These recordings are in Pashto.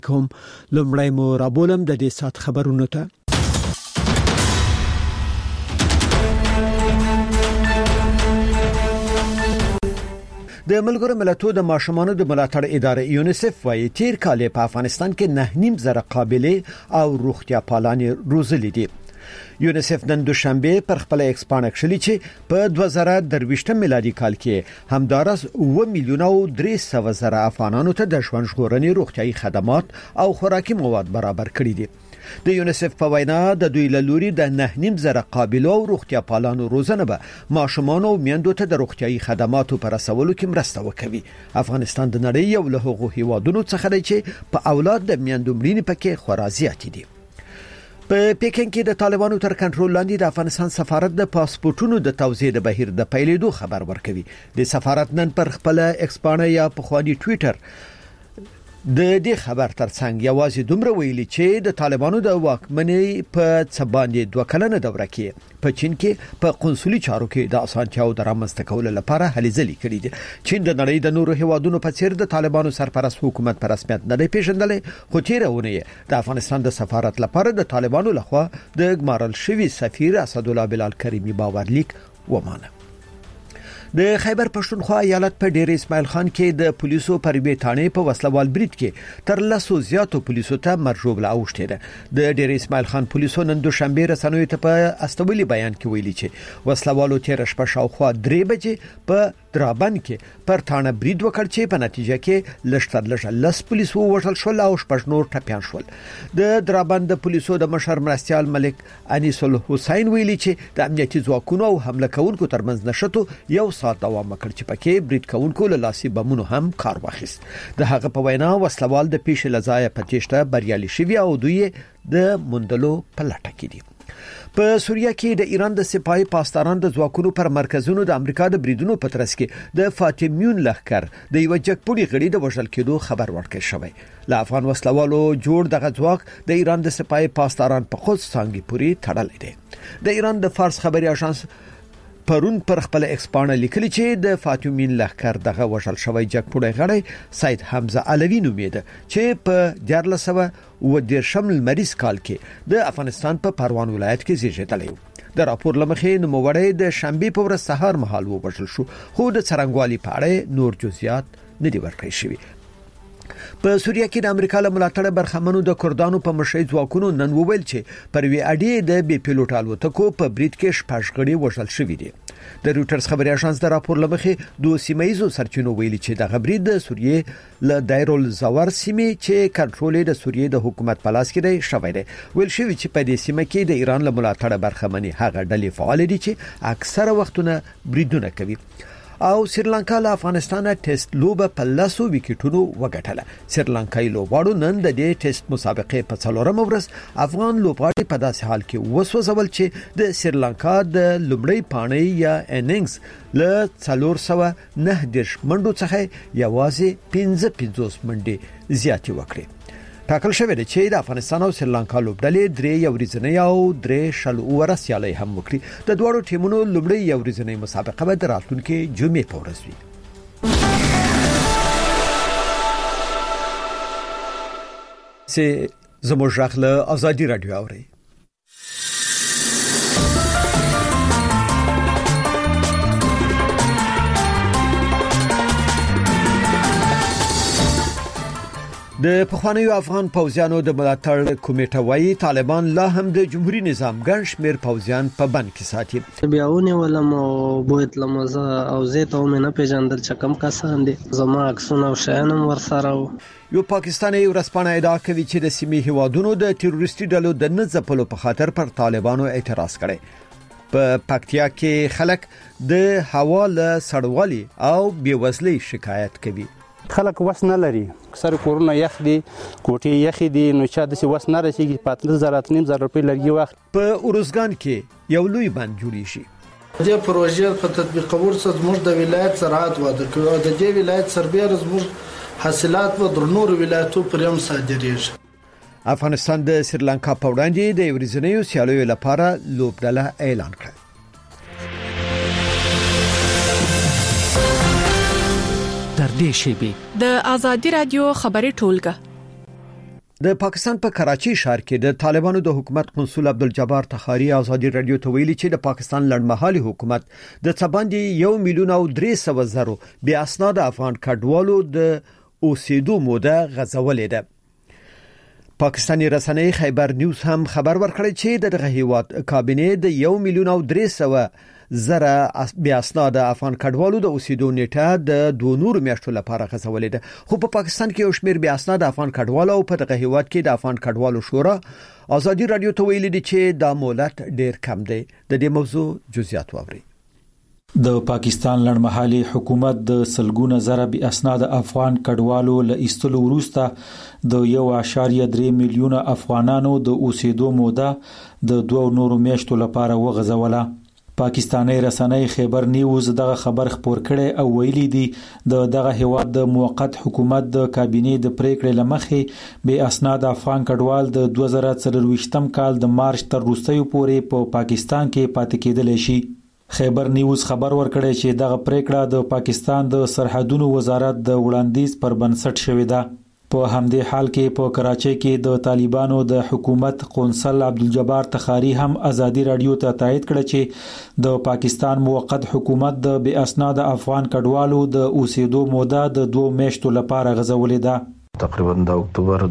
کوم لمړی مو رابولم د دې سات خبرونه ته. د ملګرو ملتونو د ماشومانو د ملاتړ ادارې یونیسف وايي تیر کال په افغانستان کې 9.5 زره قابلیت او روغتیا پالانې روزلې دي. یونیسف نن دوشنبه پر خپل ایکس پاڼه کړي چې په 2023 میلادي کال کې همدارس 1,300,000 افغانانو ته د ژوند ژغورنې روغتيایي خدمات او خوراکي مواد برابر کړي دي. د یونیسف په وینا د دوی له لوري د 9.5 زره قابلیت او روغتیا پالانو روزنه به ماشومان او میندو ته د روغتيایي خدماتو پر رسولو کې مرسته وکوي. افغانستان د نړۍ یو له هغو هیوادونو څخه دی چې په اولاد د میندو مړینې پکې خورا زیات دي. په پیکن کې د طالبانو تر کنټرول لاندې د افغانستان سفارت د پاسپورتونو د توزیع د بهیر د پیلېدو خبر ورکوي. د سفارت نن پر خپل ایکس پاڼه یا په خواني ټوئیټر د دې خبر ترڅنګ یوازې دومره ویلي چې د طالبانو د واکمنۍ په څباندې 2 کلنه دوره کې په چین کې په قونسلي چارو کې د اسانتیاو درامسته کولو لپاره هلې ځلې کړې دي. چین د نړۍ د نورو هیوادونو په څیر د طالبانو سرپرست حکومت په رسمیت نه دی پیژندل، خو تیرونه د افغانستان د سفارت لپاره د طالبانو لخوا د ګمارل شوی سفیر اسدالله بلال کریمی باورلیک ومانه. د خیبر پښتونخوا ایالت په ډیر اسماعیل خان کې د پولیسو پر بیتانې په وسلوال برید کې تر 100 زیاتو پولیسو ته مرجوب لاوښته ده. د ډیر اسماعیل خان پولیسو نن دوشنبه رسنوي ته په استولی بیان کې ویلي چې وسلوالو تیر شپه شاوخوا 3 بجې په درابن کې پر تانه برید وکړ چې په نتیجه کې لشتر 10 پولیسو وژل شول او شپږ نور ټپيان شول. د درابن د پولیسو د مشر مرستيال ملک انیس الحسین ویلي چې د امنیتي ځواکونو او حمله کوونکو ترمنځ نشټو یو سات دوام وکړ چې پکې برید کوونکو له لاسي بمونو هم کار واخیست. د هغه په وینا وسلوال د پیښې لزای په تېشته بریالي شوی او دوی د مندلو په لټه کې دي. په سوریه کې د ایران د سپاهي پاسداران د ځواکونو پر مرکزونو د امریکا د بریدونو په ترڅ کې د فاطمیون لښکر د یو جګپوړي غړي د وژل کېدو خبر ورکړ شوی. له افغان وسلوالو جوړ دغه ځواک د ایران د سپاهي پاسداران په خود څنګه پوری تړل دي. د ایران د فارس خبري اژانس پرون پر خپل ایکس پاڼه لیکلی چې د فاطمیون لښکر دغه وژل شوی جګپوړي غړي سید حمزه علوی نومیده چې په 1410 لمریز کال کې د افغانستان په پروان ولایت کې زیږیدلی و. د راپور لمخې نوموړی د شنبه په ورځ سهار مهال وژل شو، خو د څرنګوالي په اړه نور جزئیات نه دی ورکړی شوی. په سوریه کې د امریکا له ملاتړ برخمنو د کردانو په مشرۍ ځواکونو نن وویل چې پر وی اډې د بي پيلوټ الوتکو په برید کې شپږ غړي وژل شوي دي. د رويټرز خبري اژانس د راپور لمخې دوه سیمایي سرچینو ویلي چې د غبرید د سوریه له دایرول زوار سیمې چې کنټرول د سوریه د حکومت په لاس کې دی شوی دی. ویل شوی چې په دې سیمه کې د ایران له ملاتړ برخمنې هغه ډلې فعال دي چې اکثره وختونه بریدونه کوي. او سریلانکا له افغانستان ټیسټ لوبه په 10 وکټونو وګټله. سریلانکایي لوبغاړو نن د دې ټیسټ مسابقې په 4مه ورځ افغان لوبغاړي په داسې حال کې وسوځول چې د سریلانکا د لومړی پاڼې یا اننګز له 409 منډو څخه یوازې 55 منډې زیاتې وکړې. ټاکل شوی دی چې د افغانستان او سریلانکا لوبډلې 3 ورځنۍ او 3 شلوره سیالۍ هم وکړي. د دوه ټیمونو لومړی ورځنۍ مسابقه به د راتلونکي جمعې په ورځ وي. زموږ ژغله ازادي رادیو اوري. د پخوانیو افغان پوځیانو د ملاتړ کمیټه وايي طالبان لا هم د جمهوریت نظام ګڼ شمیر پوځیان په بند کې ساتي. بیاونه ولمو بوت لمزه او زه ته مې نه پیژندل چې کم کسان دي. زما عکسونه او شیانم ورسره. یو پاکستاني ورسپانه ادعا کوي چې د سیمې هیوادونو د تروریستي ډلو د نه ځپلو په خاطر پر طالبانو اعتراض کړي. په پکتیا کې خلک د هوا له سړوالي او بیوزلۍ شکایت کوي. خلک وس نه لري، سر کورونه یخ دي، کوټې یخ دي، نو چا د وس نه رسیږي. 15,000 روپۍ لرګي وخت په اورزګان کې یو لوی بند جوړی شي. د پروژې په تطبیقولو سره زموږ د ولایت زراعت واده کوي او د دې ولایت سربېره زموږ حاصلات و در نور ولایتو پرېم صادریږي. افغانستان د سریلانکا په وړاندې د ورځنیو سیالیو لپاره لوبډله اعلان کړه. تر دې شی د آزادی رادیو خبري ټولګه د پاکستان په کراچي ښار کې د طالبانو د حکومت قنصل عبدالجبار تخاری ازادي رادیو ته ویلي چې د پاکستان لړمحالي حکومت د څباندې 1,300,000 بې اسناد افغان کډوالو د اوسېدو موده غځولې ده. پاکستاني رسنۍ خیبر نیوز هم خبر ورکړی چې دغه هیواد کابینه د 1,300,000 بیا اسناد افغان کډوالو د اوسېدو نیټه د 2 نورو میاشتو لپاره غځولې ده. خو په پاکستان کې یو شمېر بیا اسناد افغان کډوالو په دغه هیواد کې د افغان کډوالو شورا ازادي رادیو ته ویلي دي چې دا مهلت ډیر کم دی. د دې موضوع جزئیات واوري. د پاکستان لړمحالي حکومت د سلګونه زره بي اسناد افغان کډوالو له ایستلو وروسته د 1.3 میلیونه افغانانو د اوسېدو موده د 2 نورو میاشتو لپاره وغځوله. پاکستاني رسنۍ خیبر نیوز دغه خبر خپور کړي او ویلي دي دغه هیواد د موقت حکومت د کابینه د پریکړې لمخې به اسناد افغان کډوال د 2024م کال د مارچ تر وروستیو پورې په پاکستان کې پاتې کېدل شي. خیبر نیوز خبر ورکړي چې دغه پریکړه د پاکستان د سرحدونو وزارت د وړاندیز پر بنسټ شوې ده. په همدې حال کې په کراچۍ کې د طالبانو د حکومت قنصل عبدالجبار تخاری هم ازادي رادیو ته تایید کړ چې د پاکستان موقت حکومت د بې اسناد افغان کډوالو د اوسېدو موده د 2 میاشتو لپاره غځولې ده. تقریبا د اکتوبر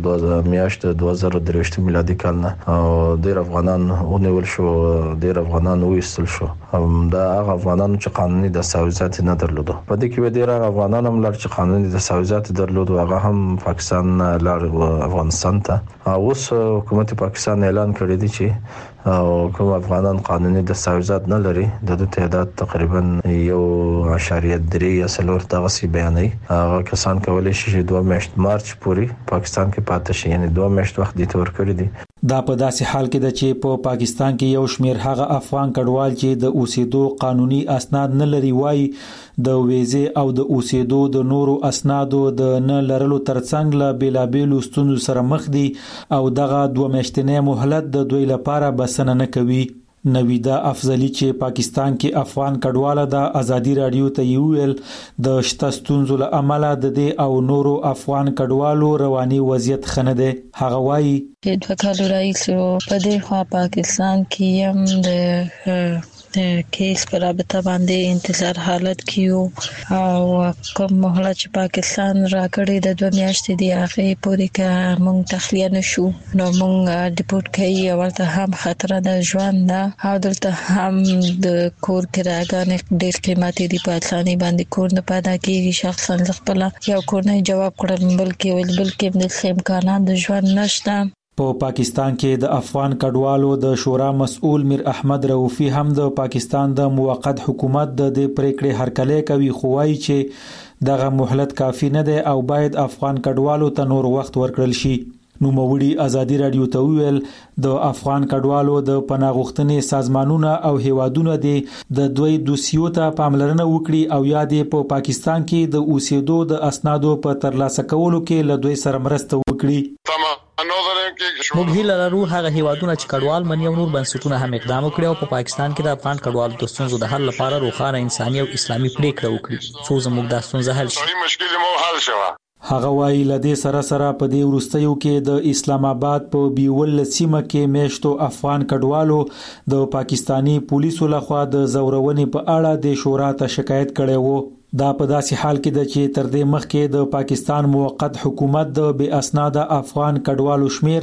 2023 میلادي کال نه ډیر افغانان ونیول شو، ډیر افغانان وېستل شو. دا هغه افغانان چې قانوني دستاویزات نه درلودو. په دې کې ډیر افغانان هم لر چې قانوني دستاویزات درلودو، هغه هم پاکستان لار افغانستان ته. اوس حکومت پاکستان اعلان کړی دی چې کوم افغانان قانوني دستاویزات نه لري د تعداد تقریبا 1.3 یا څلور دغه سی بیانې هغه کسان کولای شي چې 2 میاشت مارچ پورې پاکستان کې پاتې شي، یعنی 2 میاشت وخت دي تور کړی دي. دا په داسې حال کې ده چې په پاکستان کې یو شمیر هغه افغان کډوال چې د اوسېدو قانوني اسناد نه لري وایي د ویزې او د اوسېدو د نورو اسنادو د نه لرلو ترڅنګ له بیلابېلو ستونزو سره مخ دي او دغه 2 میاشتنی مهلت د دوی لپاره بسنه نه کوي. نویدا افضلی چې پاکستان کې افغان کډواله د ازادي رادیو ته ویل د شته ستونزو له امله د دې او نورو افغان کډوالو رواني وضعیت خنه ده. هغه وایي د 2 کال راځي په دې خوا پاکستان کې هم د کیس پر رابطه باندې انتظار حالت کیو او کوم مهلت چې پاکستان راکړی د 2 میاشتې دی هغه پورې کا مونږ تخلیه نشو نو مونږ ډیپورت کوي او ورته هم خطر د ژوند نه او دلته هم د کور کراګانې ډېر قیمتي دي په اساني باندې کور نه پیدا کیږي. شخصا خپل یو کور نه جواب کړل بلکې د امکانات د ژوند نشته. په پاکستان کې د افغان کډوالو د شورا مسؤل میر احمد رؤفي هم د پاکستان د موقت حکومت د پریکړې هرکلی کوي، خو وايي چې دغه مهلت کافي نه دی او باید افغان کډوالو ته نور وخت ورکړل شي. نو موړي ازادي رادیو ته ویل د افغان کډوالو د پناه غوښتنې سازمانونه او هیوادونه د دوی دوسیو ته پاملرنه وکړي او یا د په پاکستان کې د اوسېدو د اسنادو په ترلاسه کولو کې له دوی سره مرسته وکړي. موږ هیله لرو هغه هیوادونه چې کډوال مني او نور بنسټونه هم اقدام وکړي او په پاکستان کې د افغان کډوالو د ستونزو د حل لپاره روښانه انساني او اسلامي پریکړه وکړي څو زموږ د ستونزې حل شي. هغه وایي لدې سره په دې وروستیو کې د اسلام آباد په بیول سیمه کې میشتو افغان کډوالو د پاکستانی پولیسو لخوا د زورونې په اړه د شورا ته شکایت کړی وو. دا په داسې حال کې ده چې تر دې مخکې د پاکستان موقت حکومت د بې اسناد افغان کډوالو شمیر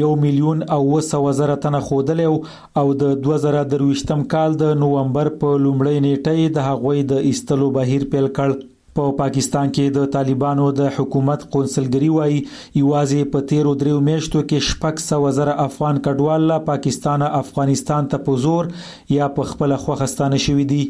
1,900,000 تنه ښودلی او د 2023م کال د نومبر په لومړۍ نیټه د هغوی د ایستلو بهیر پیل کړ. په پاکستان کې د طالبانو د حکومت قونسلګری وایي یوازې په 13 میاشتو کې 600,000 افغان کډوال له پاکستان افغانستان ته په زور یا په خپل خوښستانه شوي دي.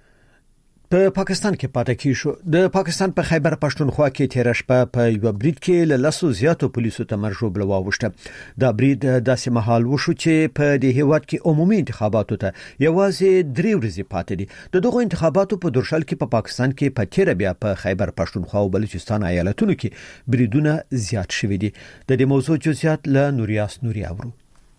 په پاکستان کې پاتې کیشو د پاکستان په خیبر پښتونخوا کې تیر شپه په یو برید کې له لاسو زیاتو پولیسو ته مرجوب لواوښته. دا برید داسې مهال وشو چې په دې هیواد کې عمومي انتخاباتو ته یوازې 3 ورځې پاتې دي. د دغه انتخاباتو په درشل کې په پاکستان کې په تیر بیا په خیبر پښتونخوا او بلوچستان ایالتونو کې بریدونه زیات شوي دي. د دې موضوع جزئیات له نوریاس نوري اورو.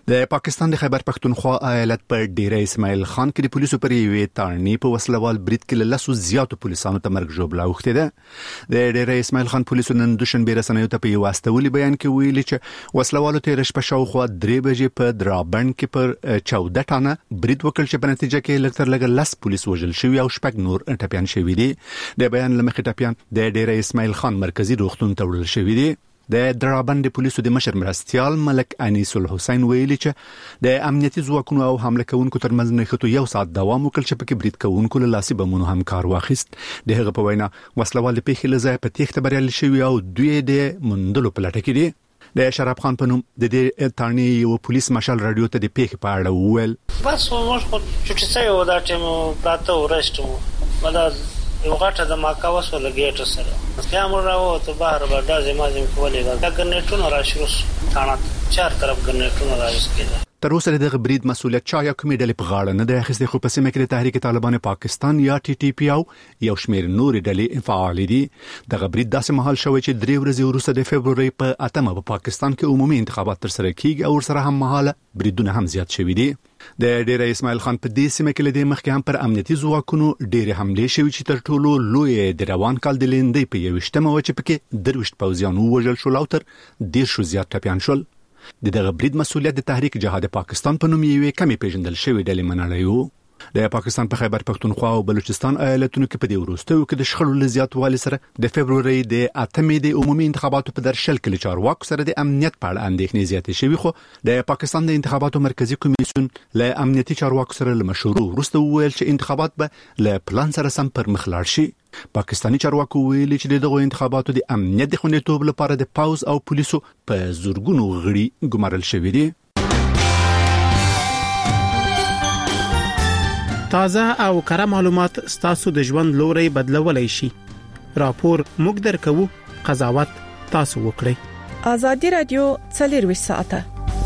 د پاکستان د خیبر پختونخوا ایالت په ډیره اسماعیل خان کې د پولیسو پر یوې تارنی په وسلوال برید کې لاسو زیاتو پولیسانو ته مرګ ژوبله وخته ده د ډیره اسماعیل خان پولیسو نن دوشنبه رسنیو ته په یو واستولي بیان کې ویلي چې وسلوالو تیر شپه شاوخوا 3 بجې په درابند کې پر 14 ټانه برید وکړ چې په نتیجه کې لکتر لګ لاس پولیس وژل شوی او شپږ نور ټپيان شوی دي د بیان لمخې ټپيان د ډیره اسماعیل خان مرکزی روغتون ته وړل شوی دي د درابند پولیسو د مشر مرستيال ملک انیس الحسین ویلي چې د امنیتي ځواکونو او حمله کوونکو ترمنځ نښتو یو ساعت دوام وکړ چې پکې برید کوونکو له لاسي بمونو هم کار واخیست د هغه په وینا وسلوال پیښې لزای په تخته بریالي شوی او دوی د مندلو په لټه کې دي د شراب خان په نوم د دې تارنی یو پولیس مارشال رادیو ته د پیښې په اړه وویل بس موږ خو چې څه یو دا ټیم پراته ورشتو مله یو غټه د ماکاوس ولګیټ سره سیامو راو ته بهر باندې ځمازم کولې دا ګرنیټونو راشرو ثانه چار طرف ګرنیټونو راوځي تر اوسه د برید مسؤلیت چا یا کومې ډلې په غاړه نه ده اخیستې خو په سیمه کې د تحریک طالبان پاکستان یا ټي ټي پی او یو شمېر نور ډلې فعال دي د برید داسې مهال شوی چې 3 ورځې وروسته د فبرवरी په 8 په پاکستان کې عمومي انتخابات تر سره کیږي او سره هم مهاله بریدونه هم زیات شوي دي د ډیره اسماعیل خان په دې سیمه کې لدې مخکې هم پر امنیتي ځواکونو ډېر حمله شوي چې تر ټولو لوی د روان کال د لیندې په 28مه و چې پکې 23 پوځیان وژل شول او تر 10 زیات ټپيان شول دغه برید مسؤلیت د تحریک جهاد پاکستان په نوم یوې کمی پیژندل شوی ډلې منلای وو د پاکستان په خیبر پختونخوا او بلوچستان ایالتونو کې په دې وروستیو کې د شخړو لزیاتوالي سره د فبرवरी د 8مې د عمومي انتخاباتو په درشل کې چارواکو سره د امنیت په اړه اندېښنې زیاتې شوي خو د پاکستان د انتخاباتو مرکزی کمیسیون له امنیتي چارواکو سره لمشورو وروسته وویل چې انتخابات به له پلان سره سم پر مخ لاړ شي پاکستاني چارواکو ویلي چې دغه انتخاباتو د امنیت د خوندیتوب لپاره د پاوز او پولیسو په زورګونو غړي ګمارل شوي دي تازه او کره معلومات ستاسو د ژوند لوري بدلولای شي راپور موږ درکو قضاوت تاسو وکړئ ازادي رادیو 24 ساعته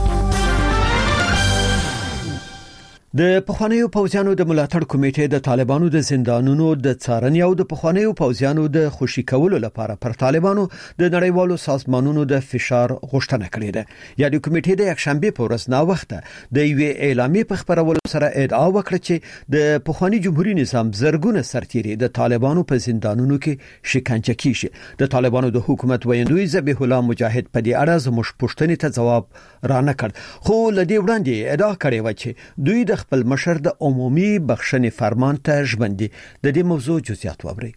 د پخوانیو پوځیانو د ملاتړ کمیټې د طالبانو د زندانونو د څارنې او د پخوانیو پوځیانو د خوشي کولو لپاره پر طالبانو د نړیوالو سازمانونو د فشار غوښتنه کړې ده یا د کمیټې د یکشنبه په ورځ نا وخته د یو اعلامیه په خبرولو سره ادعا وکړه چې د پخوانی جمهوریت نظام زرګونه سرتیري د طالبانو په زندانونو کې شکنجه کیږي د طالبانو د حکومت ویندوی ذبیح الله مجاهد په دې اړه زموږ پوښتنې ته جواب را نه کړ خو لدی وړاندې ادعا کړې و چې دوی د خپل مشر د عمومي بخښنې فرمان ته ژمنډي د دې موضوع جزئیات وبري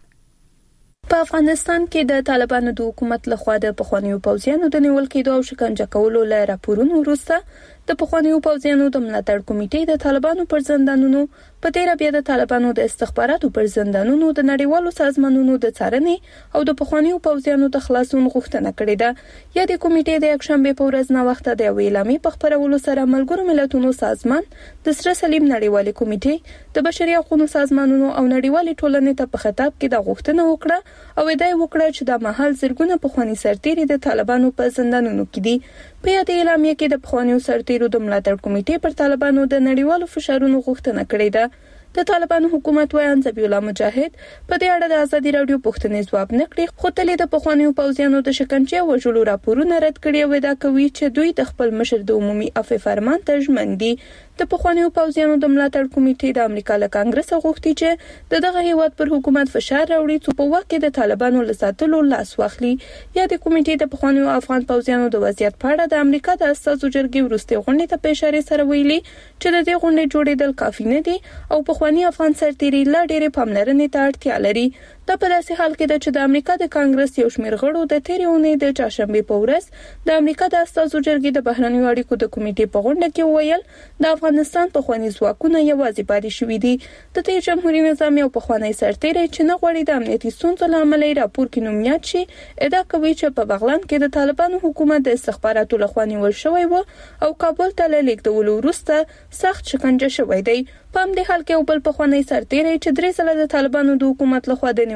په افغانستان کې د طالبانو د حکومت لخوا د پخوانیو پوځیانو د نیول کېدو او شکنجه کولو لپاره راپورونه وروسته د پخوانیو پوځیانو د ملاتړ کمیټې د طالبانو پر زندانونو په تیر بیا د طالبانو د استخباراتو پر زندانونو د نړیوالو سازمانونو د څارنې او د پخوانیو پوځیانو د خلاصون غوښتنه کړې ده یا د کمیټې د یکشنبه په ورځ نا وخته د اعلامیې په خبرولو سره ملګرو ملتونو سازمان د سره سلیم نړیوالې کمیټې د بشري حقوقو سازمانونو او نړیوالې ټولنې ته په خطاب کې د غوښتنه وکړه او ادعا وکړه چې د محل زرګونه پخوانی سرتیري د طالبانو په زندانونو کې دي په یاد اعلامیه کې د پخوانیو سرتیرو د ملاتړ کمیټې پر طالبانو د نړیوالو فشارونو غوښتنه کړې ده د طالبانو حکومت وایي ذبیح الله مجاهد په دې اړه د ازادي رادیو پوښتنې ځواب نکړي خو تل د پخوانیو پوځیانو د شکنجه او وژلو راپورونه رد کړي او دا کوي چې دوی د خپل مشر د عمومي عفو فرمان ته ژمن دي د پخوانیو پوځیانو د ملاتړ کمیټې د امریکا له کانګرس غوښتي چې دغه هیواد پر حکومت فشار راوړي چې په وخت کې د طالبانو لساتلو لاس واخلي یا د کمیټې د پخوانیو افغان پوځیانو د وضعیت په اړه د امریکا د استازو جرګې وروستي غونډې ته په اشاره سره ویلي چې د دې غونډې جوړېدل کافي نه دي او پخوانی افغان سرتیري لا ډېرې پاملرنې ته اړتیا لري دا په داسې حال کې ده چې د امریکا د کانګرس یو شمېر غړو د تېرې اونۍ د چهارشنبه په ورځ د امریکا د استازو جرګې د بهرنیو اړیکو د کمیټې په غونډه کې وویل د افغانستان پخوانی ځواکونه یوازې پاتې شوي دي د تیر جمهوریت نظام یو پخوانی سرتیری چې نه غواړي د امنیتي ستونزو له امله راپور کې نومیات شي ادعا کوي چې په بغلان کې د طالبانو حکومت د استخباراتو لخوا نیول شوی و او کابل ته له لیږدولو وروسته سخت شکنجه شوی دی په همدې حال کې یو بل پخوانی سرتیری چې 3 ځله د طالبانو د حکومت لخوا د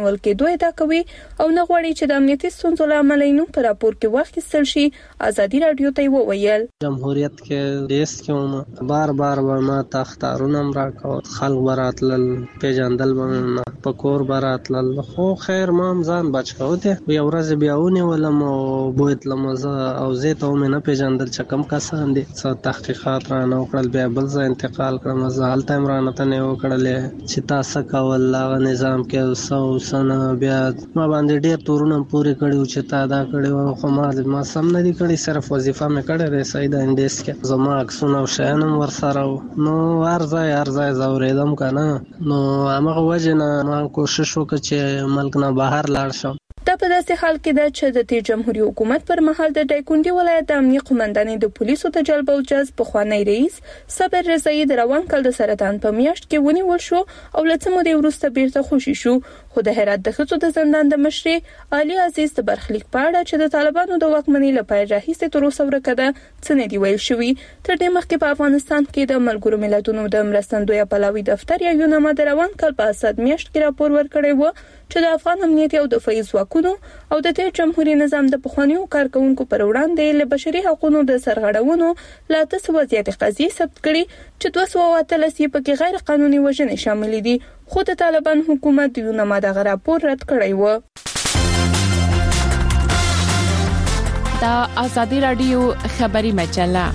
نیول کېدو ادعا کوي او نه غواړي چې د امنیتي ستونزو له امله نوم په راپور کې واخیستل شي. ازادي رادیو ته وویل جمهوریت کې دیس کې بار ما تختارونه راکاو، خلک براتل پیژندل باندې پکور براتل، خو خیر ما ځان بچ کاوه. یو ورځ بیاونه ولم او بوت لمزه او زه ته مې نه پیژندل چې کم کسان دي. څو تحقیقات را نه وکړل، بیا بل ځای انتقال کړم، زال تایم را نه تنه وکړل چې تاسو کول لا نظام کې سنه بیا ما باندې ډېر تورونه پوری کړیو چې تا دا کړیو، خو ما سم نه دي کړی، صرف وظیفه مې کړې ده سیدا انډیس کې. زما عکسونه او شیانم ورسره نو ارزای زوریدم کنه. نو هغه وجه نه ما کوشش وکړ چې ملک نه بهر لاړ شم. دا په داسې حال کې ده چې د تیر جمهوریت حکومت پر مهال د دایکنډي ولایت د امنیه قومندانۍ د پولیسو د جلب او جذب پخوانی رئیس صبر رضایی د روان کال د سرطان په میاشت کې ونیول شو او له څه مودې وروسته بیرته خوشي شو. خو د هرات د ښځو د زندان د مشرې علي عزیز د برخلیک په اړه چې د طالبانو د واکمنۍ لپاره راهیسې تر اوسه ورکه ده څه نه دی ویل شوي. تر دې مخکې په افغانستان کې د ملګرو ملتونو د مرستندوی پلاوي دفتر یا یوناما د روان کال په اسد میاشت کې راپور ورکړی و چې د افغان امنیتي او دفاعي ځواکونو او د تیر جمهوریت نظام د پخوانیو کارکونکو پر وړاندې له بشري حقوقو د سرغړونو لا تاسو زیات قضیې ثبت کړي چې 213 پکې غیر قانوني وژنې شامل دي. خو د طالبان حکومت د یوناما دغه راپور رد کړی و. دا ازادي رادیو خبری مجله.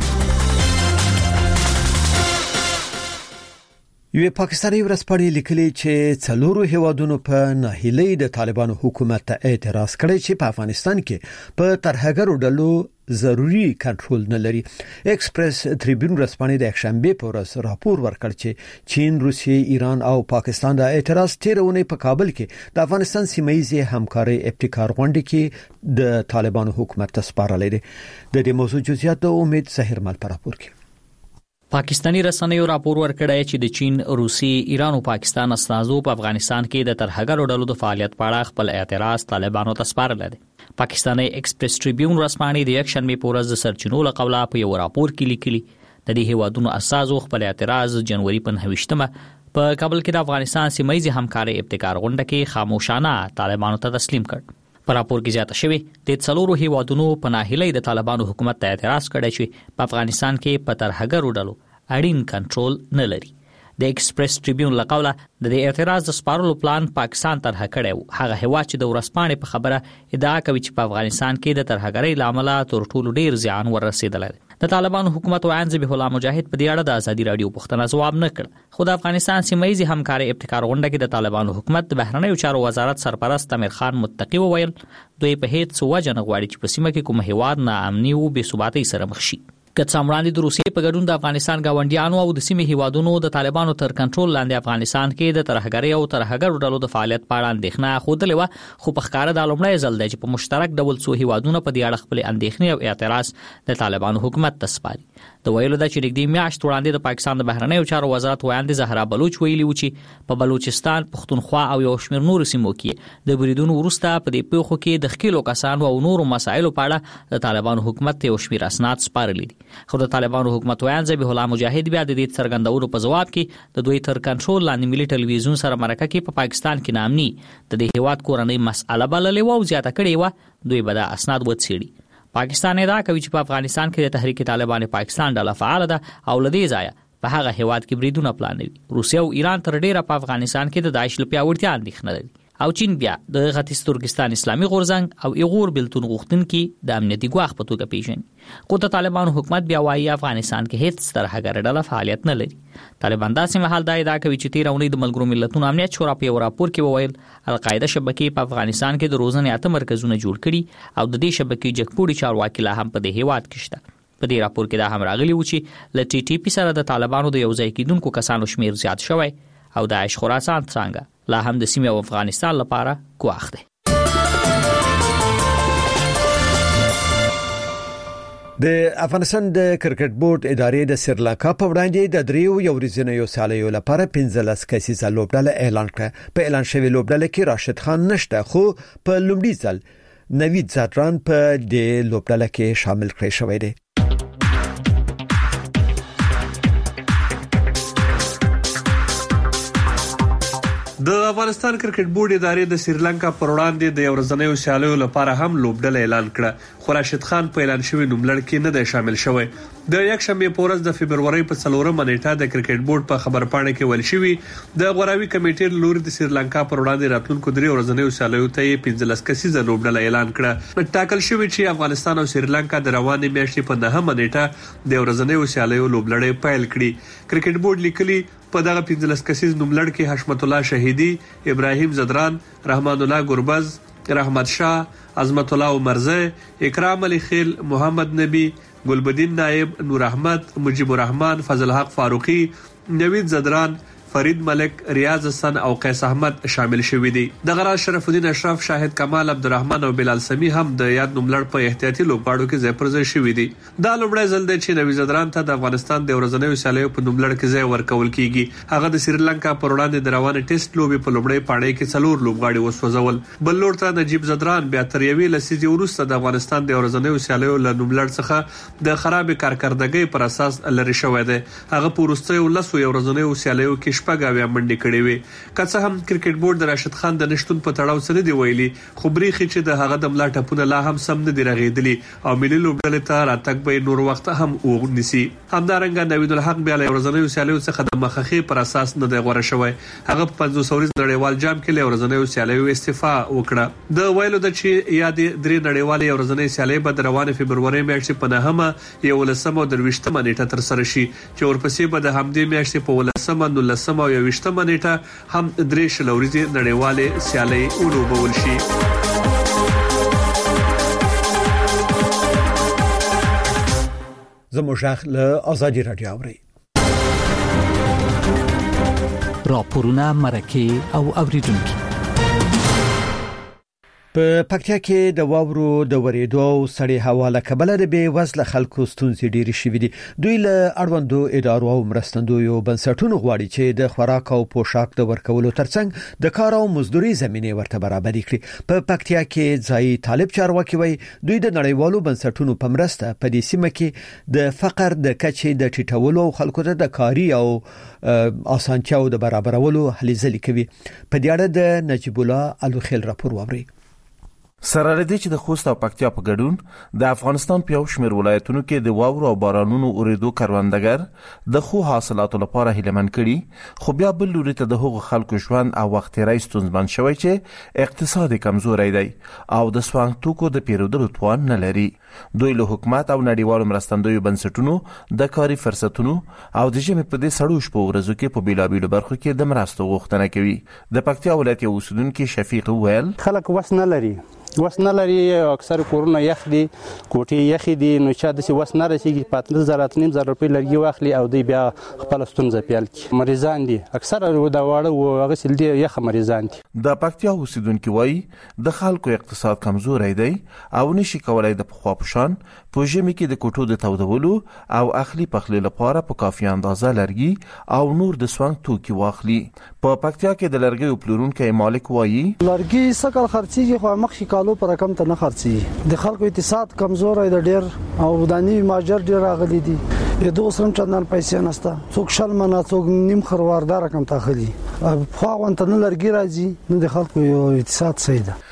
یو پاکستاني ورځپاڼې لیکلي چې څلورو هیوادونو په ناهیلۍ د طالبانو حکومت ته اعتراض کړی چې په افغانستان کې په ترهګرو ډلو ضروری کنټرول نه لري. ایکسپریس تریبیون ورځپاڼې د یکشنبه په ورځ راپور ورکړ چې چین، روسیې، ایران او پاکستان د اعتراض تیرونه په کابل کې د افغانستان سیمایي همکاري ابتکار غونډه کې د طالبانو حکومت ته سپارلې دي. د دې موضوع جزئیات د امید سحرمل پر راپور کې. پاکستانی رسنیو راپور ورکړی چې د چین، روسي، ایران او پاکستان استازو په افغانستان کې د ترهګرو ډلو د فعالیت په اړه خپل اعتراض طالبانو ته سپارلی دی. پاکستاني ایکسپریس تریبیون ورځپاڼې د یکشنبه په ورځ د سرچینو له قوله په یو راپور کې لیکلي د دې هیوادونو استازو خپل اعتراض جنوري په 29مه په کابل کې د افغانستان سیمایي همکاري ابتکار غونډه کې خاموشانه طالبانو ته تسلیم کړ. په راپور کې زیاته شوی د څلورو هیوادونو په ناهیلۍ د طالبانو حکومت ته اعتراض کړی چې په افغانستان کې په ترهګرو ډلو اړین کنټرول نه لري. د ایکسپریس تریبیون له قوله د اعتراض د سپارلو پلان پاکستان طرح کړی و. هغه هیواد چې د ورځپاڼې په خبره ادعا کوي چې په افغانستان کې د ترهګرۍ لامل تر ټولو ډیر زیان ورسېدلی دی. د طالبانو حکومت وایي ذبیح الله مجاهد په دې اړه د ازادي رادیو پوښتنه ځواب نه کړ. خو د افغانستان سیمایي همکاري ابتکار غونډه کې د طالبانو حکومت د بهرنیو چارو وزارت سرپرست امیر خان متقی وویل دوی په هیڅ وجه نه غواړي چې په سیمه کې کوم هیواد ناامني او بې ثباتۍ سره مخ شي. که څه وړاندې د روسیې په ګډون د افغانستان گاونډیانو او د سیمې هیوادونو د طالبانو تر کنټرول لاندې افغانستان کې د ترهګرۍ او ترهګرو ډلو د فعالیت په اړه اندېښنه ښودلې وه، خو په ښکاره دا لومړی ځل دی چې په مشترک ډول څو هیوادونه په دې اړه خپلې اندېښنې او اعتراض د طالبانو حکومت ته سپاري. د ویلو ده چې نږدې میاشت وړاندې د پاکستان د بهرنیو چارو وزارت ویاندې زهرا بلوچ ویلي و چې په بلوچستان، پښتونخوا او یو شمېر نورو سیمو کې د بریدونو وروسته په دې پیښو کې د ښکېلو کسانو او نورو مسایلو په اړه د طالبانو حکومت ته یو شمېر اسناد سپارلي دي. خو د طالبانو حکومت ویاند ذبیح الله مجاهد بیا د دې څرګندولو په ځواب کې د دوی تر کنټرول لاندې ملي ټلویزیون سره مرکه کې په پاکستان کې نامني د دې هیواد کورنۍ مسأله بللې و او زیاته کړې و دوی به دا اسناد وڅېړي. پاکستان ادعا کوي چې په افغانستان کې د تحریک طالبان پاکستان ډله فعال ده او لدې ځایه په هغه هیواد کې بریدونه پلانوي. روسیا او ایران تر ډیره په افغانستان کې د داعش لپاره پیاوړتیا اندېښنه لري او چین بیا د ختیځ ترکستان اسلامي غورځنګ او ایغور بلتون غوښتونکي د امنیتي ګواښ په توګه پیژني. خو د طالبانو حکومت بیا وایي افغانستان کې هیڅ ترهګر ډله فعالیت نه لري. طالبان داسې مهال دا ادعا کوي چې تیر اونۍ د ملګرو ملتونو امنیت شورا په یو راپور کې وویل القاعده شبکې په افغانستان کې د روزنې 8 مرکزونه جوړ کړي او د دې شبکې جګپوړي چارواکي لا هم په دې هیواد کې شته. په دې راپور کې دا هم راغلی و چې ل ټي ټي پی سره د طالبانو د یو ځای کېدونکو کسانو شمیر زیات شوی او د عاش خراسان څنګه لا هم د سیمې او افغانستان لپاره ګواښ دی. د افغانستان د کرکټ بورډ ادارې د سریلانکا په وړاندې د دریو یو ورځنیو سالیو لپاره 15 کسیزه لوبډله اعلان کړه. په اعلان شوی لوبډله کې راشد خان نشته، خو په لومړي ځل نوید زادران په دې لوبډله کې شامل کړی شوی دی. د افغانستان کرکټ بورډ ادارې د سریلانکا پر وړاندې د یو ورځنیو سیالیو لپاره هم لوبډله اعلان کړه، خو راشد خان په اعلان شوی نوملړ کې نه دی شامل شوی. د یکشنبه په ورځ د فبرورۍ په 4مه نیټه د کرکټ بورډ په خبرپاڼه کې ویل شوی د غوراوي کمیټې لوري د سریلانکا پر وړاندې راتلونکو 3 ورځنیو سیالیو ته 15 کسیزه لوبډله اعلان کړه. ټاکل شوی چې افغانستان او سریلانکا د روانې میاشتې په 9مه نیټه د ورځنیو سیالیو لوبډله پیل کړي. کرکټ بورډ لیکلي په دغه 15 کسیز نوملړ کې حشمت الله شهیدی، ابراهیم زدران، رحمان الله ګربز، رحمت شاه، عظمت الله عمرزی، اکرام علی خیل، محمد نبی، ګلبدین نائب، نور احمد، مجيب الرحمن، فضل حق فاروقی، نوید زدران، فرید ملک، ریاض حسن او قیس احمد شامل شوي دي. د غراز شرف الدین اشرف، شاهد کمال، عبدالرحمن او بلال سمی هم د یاد نوملړ په احتیاطي لوبغاړو کې ځای پر ځای شوي دي. دا لومړی ځل دی چې نوید زدران ته د افغانستان د ورځنیو سیالیو په نوملړ کې ځای ورکول کیږي. هغه د سریلانکا پر وړاندې د روانې ټیسټ لوبې په لومړی پاړۍ کې 4 لوبغاړي وسوځول. بل لور ته نجیب زدران بیا تر یوې لسیزې وروسته د افغانستان د ورځنیو سیالیو له نوملړ څخه د خراب کارکردګۍ پر اساس لری شوی دی. هغه په وروستیو 10 ورځنیو سیالیو کې شپږ منډي کړي وي. که څه هم کرکټ بورډ د راشد خان د نشټون په تړاو سره دی ویلي، خو بریخي چې د هغه د ملا ټپونه لا هم سم نه دی رغېدلی او ملي لوبډلې ته راتګ به نور وخت هم ونیسي. همدارنګه نوید الحق بیا له ورځنیو سیالیو څخه د مخخي پر اساس نه دی غوړه شوی. هغه په 500 ورځ نړیوال جام کې له ورځنیو سیالیو استعفا وکړه. د ویلو د چې یادې 3 نړیوالې ورځنۍ سیالۍ به د روانې فبرورۍ میاشتې په 9مه، 11مه او 23مه نیټه تر سره شي، چې ورپسې به د همدې میاشتې په 19مه، 19مه او 20مه نیټه هم 3 شلوريزې نړیوالې سیالۍ ولوبول شي. زموږ له آزادي رادیو اوري راپورونه، مرکه او اوریدونکو. په پکتیا کې د واورو د ورېدو او سړې هوا له کبله د بې وزله خلکو ستونزې ډېرې شوې دي. دوی له اړوندو ادارو او مرستندویو بنسټونو غواړي چې د خوراک او پوشاک د ورکولو ترڅنګ د کار او مزدوري زمینه ورته برابر کړي. په پکتیا کې ځای طالب چارواکي وایي دوی د نړیوالو بنسټونو په مرسته په دې سیمه کې د فقر د کچې د ټیټولو او خلکو ته د کاري او اسانتیاو د برابرولو هلې ځلې کوي. په دې اړه د نجیب الله الوخیل راپور ووري. سره لدی چې د خوست او پکتیا په ګډون د افغانستان په یو شمېر ولایتونو کې د واورو او بارانونو اوریدو کروندګر د خو حاصلاتو لپاره هیلمن کړي، خو بیا بل لوري ته د هغو خلکو ژوند او وخت تیری ستونزمن شوی چې اقتصادي کمزوري دی او د سوانګ توکو د پیرودلو توان نه لري. دوی له حکومت او نړیوالو مرستندویو بنسټونو د کاري فرصتونو او د ژمي په دې سړو شپو ورځو کې په بیلابیلو برخو کې د مرستو غوښتنه کوي. د پکتیا ولایت یو اوسیدونکي شفیق ویل خلک وس نه لري اکثر کورونه یخ دي، کوټې یخ دي، نو چا د وس نه رسیږي 15,000 روپۍ لرګي واخلي او دی بیا خپل ستونزه پیل کړي. مریضان دي اکثر د واړه او هغه سل دي یخ مریضان دي. د پکتیا اوسیدونکي وایي د خلکو اقتصاد کمزوري دی او نشي کولای د پخوا په شان په ژمي کې د کوټو د تودولو او اخلي پخلي لپاره په کافي اندازه لرګي او نور د سوانګ توکي واخلي. په پکتیا کې د لرګي پلورونکي مالک وایي لرګي سکل خرڅيږي خو مخکې کالو پر رقم ته نه خرڅي. د خلکو اقتصاد کمزور دی ډېر او دانی ماجر ډېر راغلي دي. د دوسرم چندان پیسې نشته، څوک شل منه څوک نیم خروار دار رقم ته اخلي. خو وانت نه لرګي راځي نو د خلکو یو اقتصاد صحیح ده.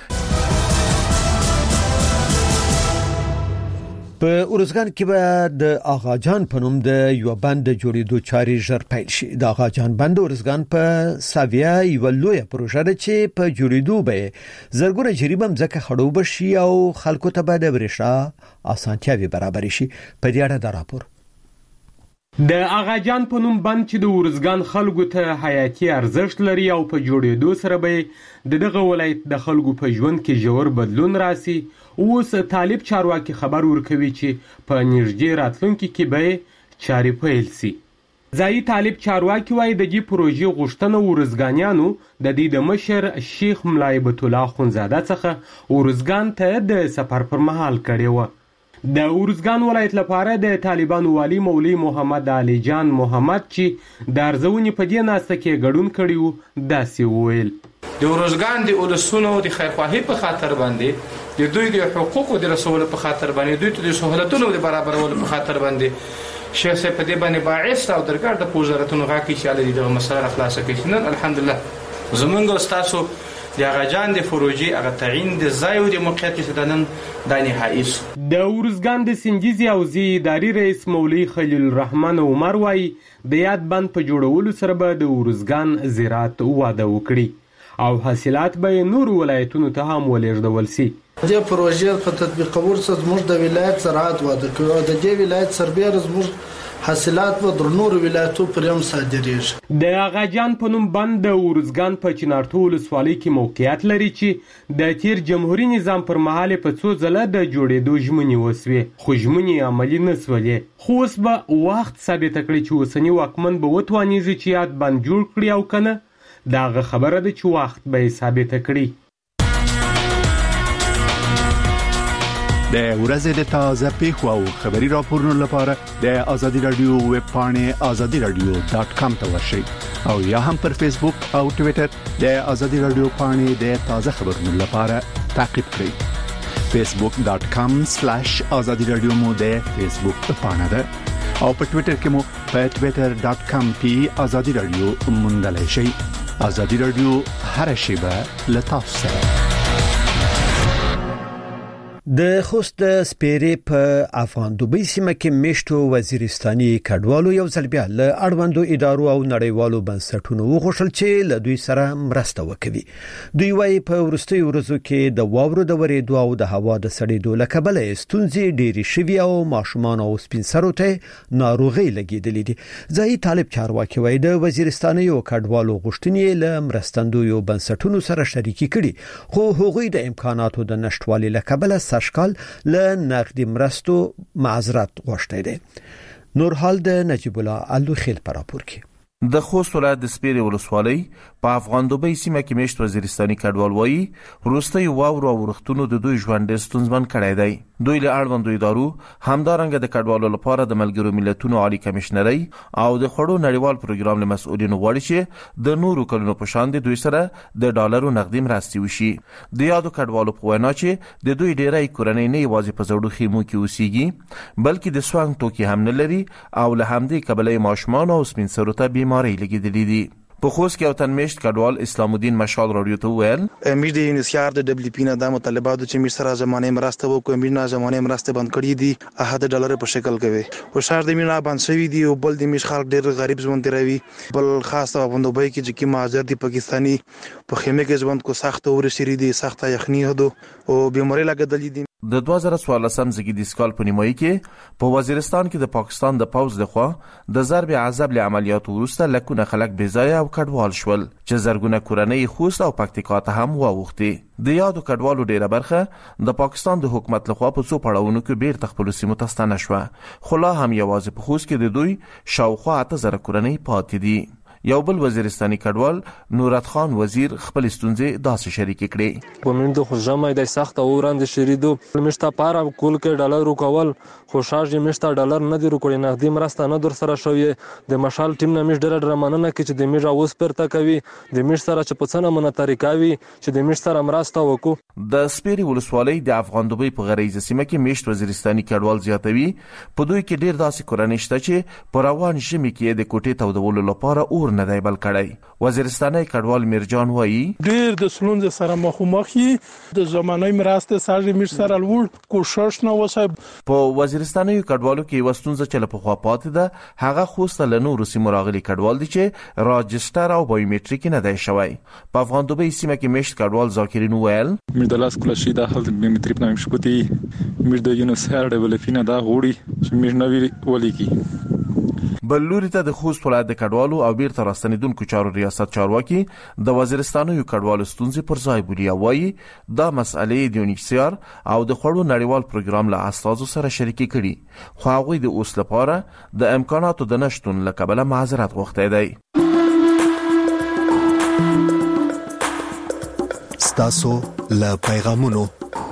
په اورزګان کې به د آغاجان په نوم د یو بند جوړېدو چارې ژر پیل شي. د آغاجان بند اورزګان په ساویا یو لوی پروژه ده چې په جوړېدو به زرګونه جریبه مځکه خړوب شي او خلکو ته به د برېښنا اسانتیاوي برابر شي. په دې اړه د راپور د آغاجان په نوم بند چې د اورزګان خلکو ته حیاتي ارزښت لري او په جوړېدو سره به دغه ولایت د خلکو په ژوند کې ژور بدلون راسي. اوس طالب چارواکي خبر ورکوي چې په نږدې راتلونکي کې به چارې پیل سي. ځایي طالب چارواکي وایي د دې پروژې غوښتنه اورزګانیانو د دې د مشر شیخ ملایبت الله خونزاده څخه اورزګان ته د سفر پر مهال کړې وه. د اورزګان ولایت لپاره د طالبانو والی مولوی محمد علي جان محمد چې د ارزونې په دې ناسته کې ګډون کړی و داسې وویل د اورزګان د ولسونو د خیرخواهي په خاطر باندې د دوی د حقوقو د رسولو په خاطر باندې دوی ته د سہولتونو د برابرولو په خاطر باندې شیخ صاحب په دې باندې باعث او درګرد په وزارتونو غاکي چې علي دغه مسله خلاصه کړي. نن الحمدلله زمونږ استادو د غاجان د فروجي هغه تعین د ځای او د موقعیت څخه د نهایی د ورزګان د سنجیزي حوزې اداري رئیس مولوی خلیل الرحمن عمر وايي د یاد بند په جوړولو سره به د ورزګان زراعت واده وکړي او حاصلات به نور ولایتونو ته هم ولېږدول شي. د پروژې په تطبیقولو سره زموږ د ولایت زراعت واده کوي او د دې ولایت سربېره زموږ حاصلات و در نور ولایتو پریم صادریږي. د اغاجان په نوم بند د ورزګان په چنارتو ولسوالۍ کې موقعیت لري چې د تیر جمهوریت نظام پر مهال په څو ځله د جوړېدو ژمنې وسوې خو ژمنې عملي نه سولې. خو اوس به وخت ثابت کړي چې اوسنی واکمن به وتوانیږي چې یاد بند جوړ کړي او کنه دغه خبره ده چې وخت به ثابت کړي. د ورځې د تازه پیښو او خبري راپورونو لپاره د آزادي رادیو ویب پاڼې azadiradio.com ته ورشئ او یا هم پر فیسبوک او ټوئیټر د آزادي رادیو پاڼې د تازه خبرونو لپاره تعقیب کړئ. facebook.com/azadi radio مو د فیسبوک پاڼه ده او په ټوئیټر کې مو په twitter.com/azadi radio موندلای شئ. آزادي رادیو هر شیبه لتاسو سره. د خوست سپیرې په افغان دوبۍ سیمه کې میشتو وزیرستاني کډوالو یو ځل بیا له اړوندو ادارو او نړیوالو بنسټونو وغوښتل چې له دوی سره مرسته وکړي. دوی وايي په وروستي ورځو کې د واورو د ورېدو او د هوا د سړېدو له کبله ستونزې ډېرې شوي او ماشومان او سپین سرو ته ناروغي لګېدلې دي. ځایي طالب چارواکي وايي د وزیرستاني کډوالو غوښتنې له مرستندویو بنسټونو سره شریکي کړي خو هغوی د امکاناتو د نشټوالي له کبله اشکال له نقدي مرستو معذرت غوښتي دي. نور حال د نجیب الله الوخیل پر راپور کې. د خوست ولایت د سپیرې ولسوالۍ په افغان دوبۍ سیمه کې میشت وزیرستاني کډوال وایي وروستي واورو او ورښتونو د دوی ژوند ډېر ستونزمن کړی دی. دوی له اړوندو ادارو همدارنګه د کډوالو لپاره د ملګرو ملتونو عالی کمشنرۍ او د خړو نړیوال پروګرام له مسؤلینو غواړي چې د نورو کلونو په شان دوی سره د ډالرو نقدي مرستې وشي. د یادو کډوالو په وینا چې د دوی ډیری کورنۍ نه یوازې په زړو خیمو کې اوسېږي بلکې د سوانګ توکي هم نه لري او له همدې کبله ماشومان او سپین سرو ته بیماری لګېدلې دي. په خوست کې او تنمیشت کډوال اسلام الدین مشال رادیو ته ویل امیر د انسیار د دبليو پی نه د مطالباتو چې میر سره زمانه مرسته وکړي امیر نه زمانه مرسته بند کړی دي احد ډالر په شکل کوي او شهر د میر نه باندې شوی دی او بل د میر خلک ډېر غریب ژوند روي بل خاصه په دوبۍ کې چې مهاجر دي پاکستانی په خیمه کې ژوند کو سخت اور شری دي سخت یخني هدو او بیماری لګیدلې دي. د 2014 زګیدیس کال په نیمایي کې په وزیرستان کې د پاکستان د پوز لخوا د ضرب عذاب له عملیاتو وروسته لکونه خلک بې ځای او کډوال شول چې زرګونه کورنۍ خوست او پکتیکا ته هم واوښتي. د یادو کډوالو ډیره برخه د پاکستان د حکومت لخوا په څو پړاوونو کې بیرته خپل سیمو ته ستنه شوه خو لا هم یوازې په خوست کې د دوی شاوخوا 8000 کورنۍ پاتې دي. یو بل وزیرستاني کډوال نورات خان وزیر خپل ستونزې داسې شریک کړي. په من د خوشامه د سخت اورند شریدو مشتا پاره کول کې ډالر کول خو شارج مشتا ډالر نه دی کړی نقدي مرسته نه در سره شوی د مشال ټیم نه مش ډېر مننه کې چې د میجا اوس پرته کوي د میش سره چې پڅنه منه طریقاوي چې د میش سره مرسته وکړو. د سپیرې ولسوالۍ د افغان دوبۍ په غریزه سیمه کې میشت وزیرستاني کډوال زیاتوي په دوی کې ډېر داسې کورنۍ شته چې په روان ژمي کې د کوټې تودولو لپاره اور نه دی بل کړی. وزیرستاني کډوال میرجان وایي ډېر د سلونز سره مخامخي د زمانه مرسته سره میش سره لوړ کوشش نه وسه. په وزیرستاني کډوالو کې وستونزه چې په خوا پاتې ده هغه خوست له نورو سیمو راغلي کډوال دي چې راجستر او بایومټریک نه دی شوی. په افغان دوبۍ سیمه کې میشت کډوال ذاکرین ویل میر د لاس کله شي د هلته بایومټریک نه مشپوتي میر د یونسهر ډیولپینه دا غوړي چې میر نوی ولي کی. بل لوري ته د خوست ولایت د کډوالو او بیرته راستنیدونکو چارو ریاست چارواکي د وزیرستاني کډوالو ستونزې پر ځای بولي او وايي دا مسئلې د یونیسیار او د خړو نړیوال پروګرام له اساسو سره شریکي کړي خو هغوی د اوس لپاره د امکاناتو د نشټون له کبله معذرت غوښتي دي. ستاسو له پیغامونو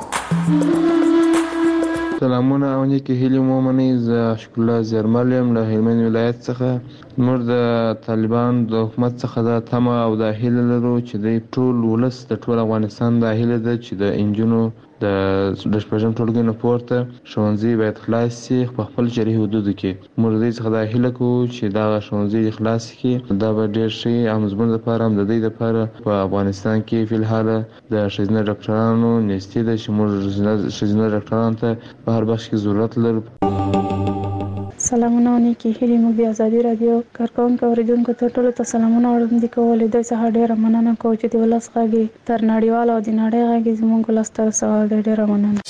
سلامونه او نیکی هیله مو منئ. زه اشکر الله زیرمل یم له هلمند ولایت څخه. موږ د طالبان د حکومت څخه د تمه او د هیله لرو چې د ټول ولس د ټول افغانستان د هیله ده چې د انجونو د شپږم ټولګي نه پورته ښوونځي باید خلاص شي په خپل شرعي حدودو کې. موږ دې څخه دا هیله کوو چې دا ښوونځي خلاص کړي. دا به ډېر ښه هم زموږ لپاره هم د دې لپاره په افغانستان کې فی الحال د ښځینه ډاکټرانو نشته ده چې موږ ښځینه ډاکټرانو ته په هر بخش کې ضرورت لرو. سلامونه نیکی هیلې موږ د ازادي رادیو کارکونکو اوریدونکو ته ټولو ته سلامونه وړاندې کول. دوی څخه ډیره مننه کوم چې د ولس غږ تر نړیوال او د نړۍ غږ زموږ ولس ته رسول. ډیره مننه.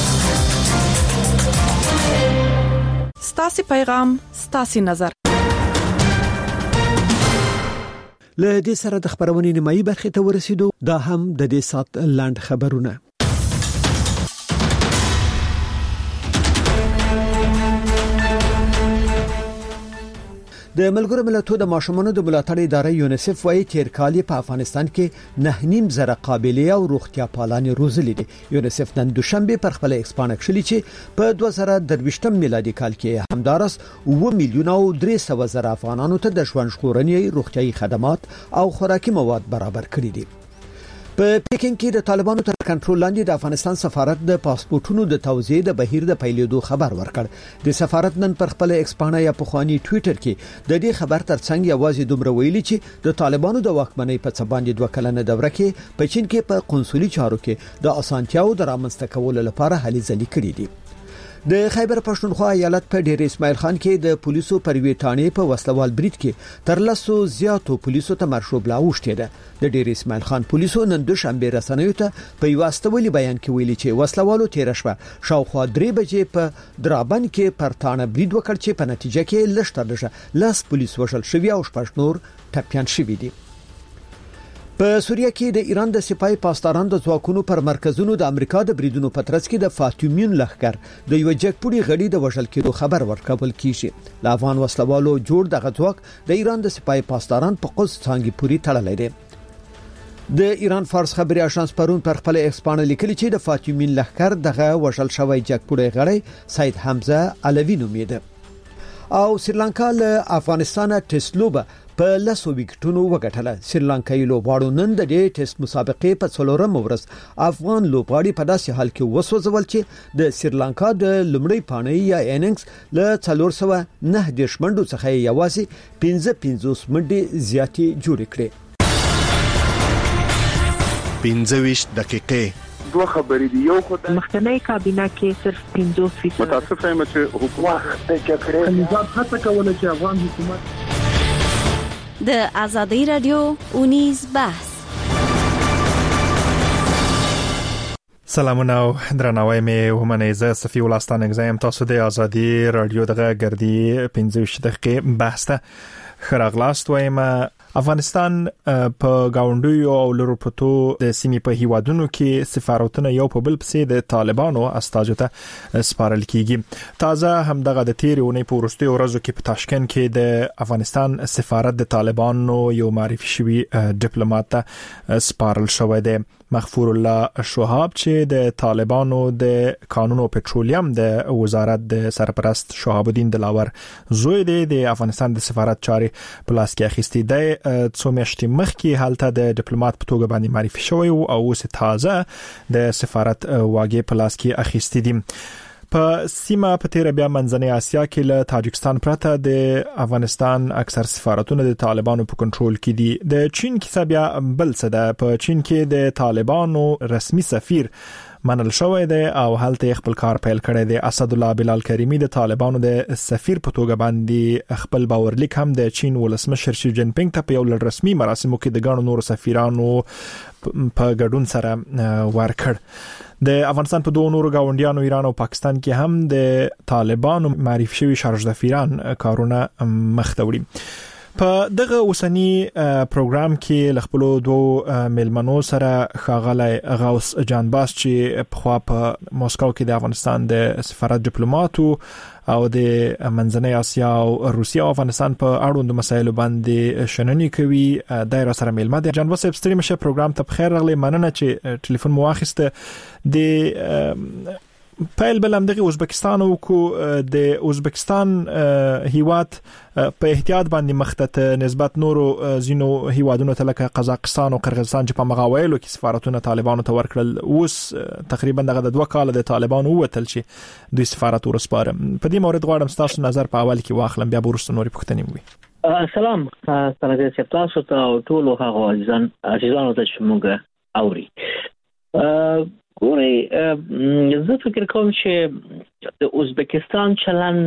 ستاسو پیغام ستاسو نظر. له دې سره د خبرونې نیمایي برخې ته ورسېدو. دا هم د دې سات لاند خبرونه. د ملګرو ملتونو د ماشومانو د ملاتړ اداره یونیسف وايي تیر کال په افغانستان کې 9.5 زره قابلیت او روغتیا پالان روزلي دي. یونیسف نن دوشنبه پر خپل ایکسپانډ کړی چې په 2023 میلادي کال کې همدارس 1,300,000 افغانانو ته د ژوند ژغورنې روغتيایي خدمات او خوراکي مواد برابر کړي دي. په پکین کې د طالبانو تر کنټرول لاندې د افغانستان سفارت د پاسپورتونو د توزیع د بهیر د پیلېدو خبر ورکړ. د سفارت نن پر خپل ایکسپانډ یا په خواني ټوئیټر کې د دې خبر ترڅنګ یوازې دومره ویلي چې د طالبانو د واکمنۍ په څ باندې 2 کلنه دوره کې په چین کې په قونسولي چارو کې د اسانتیاو د رامنځته کولو لپاره هلې ځلې کړې دي. د خیبر پښتونخوا ایالت په ډیر اسماعیل خان کې د پولیسو پروي ټانې په وسلوال برید کې تر لاسو زیاتو پولیسو ته مرشوب لا وشته ده. د ډیر اسماعیل خان پولیسو نن دوشنبه رسنیو ته په یوستولي بیان کې ویلي چې وسلوالو تیر شوه شاوخوا 3 بجې په درابن کې پرتانه برید وکړ چې په نتیجه کې لشتره لاس پولیس وشل شوی او شپږ نور ټپيان شوی دي. په سوریه کې د ایران د سپای پاسداران د ځواکونو پر مرکزونو د امریکا د بریدونو په ترڅ کې د فاطمیون لښکر د یو جګپوړي غړي د وژل کېدو خبر ورکول کیږي. د افغان وسلوالو جوړ دغه ځواک د ایران د سپای پاسداران په قدس څنګه پوری تړلې دي. د ایران فارس خبري اژانس پرون پر خپل ایکسپانډ لیکلي چې د فاطمیون لښکر دغه وژل شوی جګپوړي غړي سید حمزه علوی نومیده. او سریلانکا له افغانستان ټسلوبه په لاسو وکټونو وګټله. سریلانکایي لوبغاړو نن د دې ټیسټ مسابقې په څلورم ورځ افغان لوبغاړي په داسې حال کې وسوځول چې د سریلانکا د لمړی پاڼې یا اننګز له 409 منډو څخه یوازې 55 منډې زیاتې جوړې کړې. 25 دقیقې دوه خبرې دي. یو خدای مخکنی کابینه کې صرف 50% متاسف یم چې حکومت د جګړې نظام هڅه کوله چې افغان حکومت د ازادي رادیو اونیز بحث. سلامونه او درناوی مې ومنئ. زه صفي ولستان اگزایم تاسو د ازادي رادیو دغه ګردي 15 دقیقې بحث ته خراغلاست وایم. افغانستان په گاونډیو او لورپټو د سیمې په هیوادونو کې سفارتونه یو په بل پسې د طالبانو استازو ته سپارل کیږي. تازه هم دغه د تیر اونۍ په وروستیو ورځو کې په تاشکند کې د افغانستان سفارت د طالبانو یو معرفي شوی ډیپلوماټ ته سپارل شوی دی. مغفور الله شوهاب چې د طالبانو د قانون او پټرولیم د وزارت د سرپرست شهاب الدین دلاور زوی دی د افغانستان د سفارت چارې په لاس کې اخیستي دی. څو میاشتې مخکې حالته د ډیپلوماټ په توګه باندې معرفي شوی او اوس تازه د سفارت واګې په لاس کې اخیستي دي. په سیمه په تیر بیا منځنۍ اسیا کې له تاجکستان پرته د افغانستان اکثر سفارتونه د طالبانو په کنټرول کې دي. د چین کې بیا بل څه ده. په چین کې د طالبانو رسمي سفیر منل شوی دی او هلته خپل کار پیل کړی دی. اسد الله بلال کریمی د طالبانو د سفیر په توګه باندې خپل باورلیک هم د چین ولسمشر شي جین پینګ ته په یو رسمي مراسمو کې د ګڼو نور سفیرانو په ګډون سره ورکړ. د افغانستان په دوه نورو گاونډیانو ایران او پاکستان کې هم د طالبانو معرفي شوی شارژدفیران کارونه مخ ته وړي. په دغه اوسنی پروګرام کې لخپلو دوه ملمنو سره خاغلی غوث جانباس چې په خوا په مسکو کې د افغانستان د سفارت ډیپلوماټو او د منځنۍ اسیا او روسیا او افغانستان په اړوند مسایلو باندې شننې کوي. دایره سره ملمه دي. جانباس ستړي مشه پروګرام ته بخیر راغلی. مننه چې ټلیفون مو واخیسته. د پیل بل همدغه ازبکستان او کو د ازبکستان هیواد په احتیاط باندې مخته نسبت نورو زینو هیوادونو ته لکه قزاقستان او قرغیزستان چې په مغاویلو کې سفارتونه طالبانو ته ورکړل اوس تقریبا دغه 2 کال د طالبانو وتل چې دوی سفارت ورسپاره. په دې مورد غواړم تاسو نظر په اول کې واخلم بیا ورسته نورې پوښتنې وي. سلام ستاسو ته تاسو ته ټول هغه عزیزانو ته چې موږ اوري. ګوري زه فکر کوم چې د ازبکستان چلن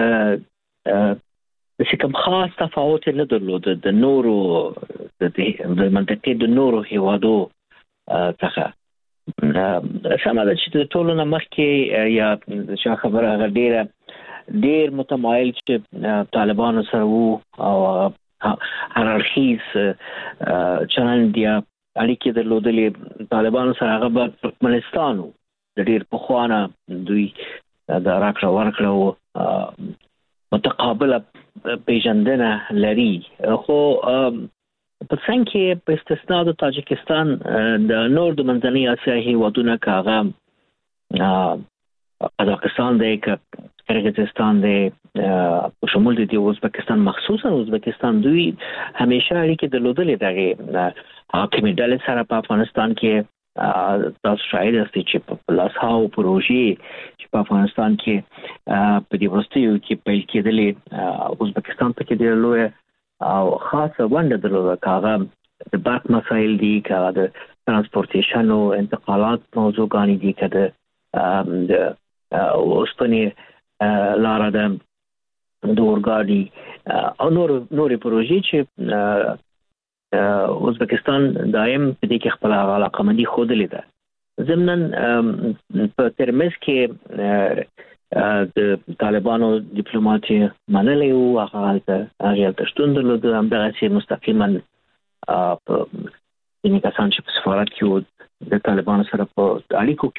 د کوم خاص تفاوت نه درلود د نورو د منطقې د نورو هیوادو څخه. شامل چې د ټولو مخکې یا چې خبره ډیر متمایل چې طالبانو سره وو او هرارخیز چلن دی اړیکې درلودلې طالبانو سره. هغه په ترکمنستان د ډیر پخوانه دوی د راکړه ورکړه متقابله پیژندنه لري. خو په څنګه کې په استثناء د تاجکستان د نور د منځنۍ اسیا هیوادونو کاغه قزاقستان دی قرغیزستان دی په شمول د ازبکستان مخصوصا ازبکستان دوی همیشه اړیکې درلودلې دغه حاکمي ډلې سره په افغانستان کې. تاسو شاهد یاستئ چې په لاسهاو پروژې چې په افغانستان کې په دې وروستیو کې پیل کېدلې ازبکستان په کې ډېر لوی او خاصه ونډه درلوده. هغه د برق مسایل دي، هغه د ترانسپورتیشن او انتقالات موضوعګانې دي، که د اوسپنې لاره ده، د اورګاډي او نورې پروژې چې ازبکستان دایم په دې کې خپل علاقمندي ښودلې ده. ضمناً په ترمز کې د طالبانو ډیپلوماټي منلې او هغه تشتون درلود. همدغه مستقیما په دې کسان چې په سفارت کې د طالبانو سره په اړیکو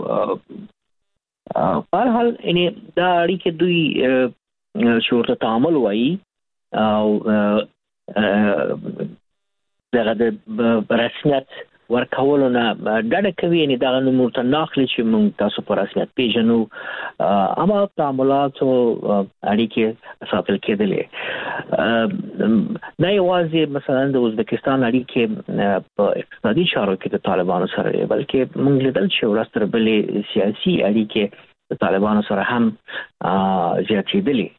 کې په هر حال یعنی دا اړیکې دوی شورت تعامل وایي او دغه د رسمیت ورکولو نه ډډه کوي. یعنی دغه نوم ته ناخلي چې موږ تاسو په رسمیت پیژنو، اما تعاملات او اړیکې ساتل کېدلې. نه یوازې مثلا د ازبکستان اړیکې په اقتصادي چارو کې د طالبانو سره بلکې موږ لیدل چې ورځ تر بلې سیاسي اړیکې د طالبانو سره هم زیاتېدلې.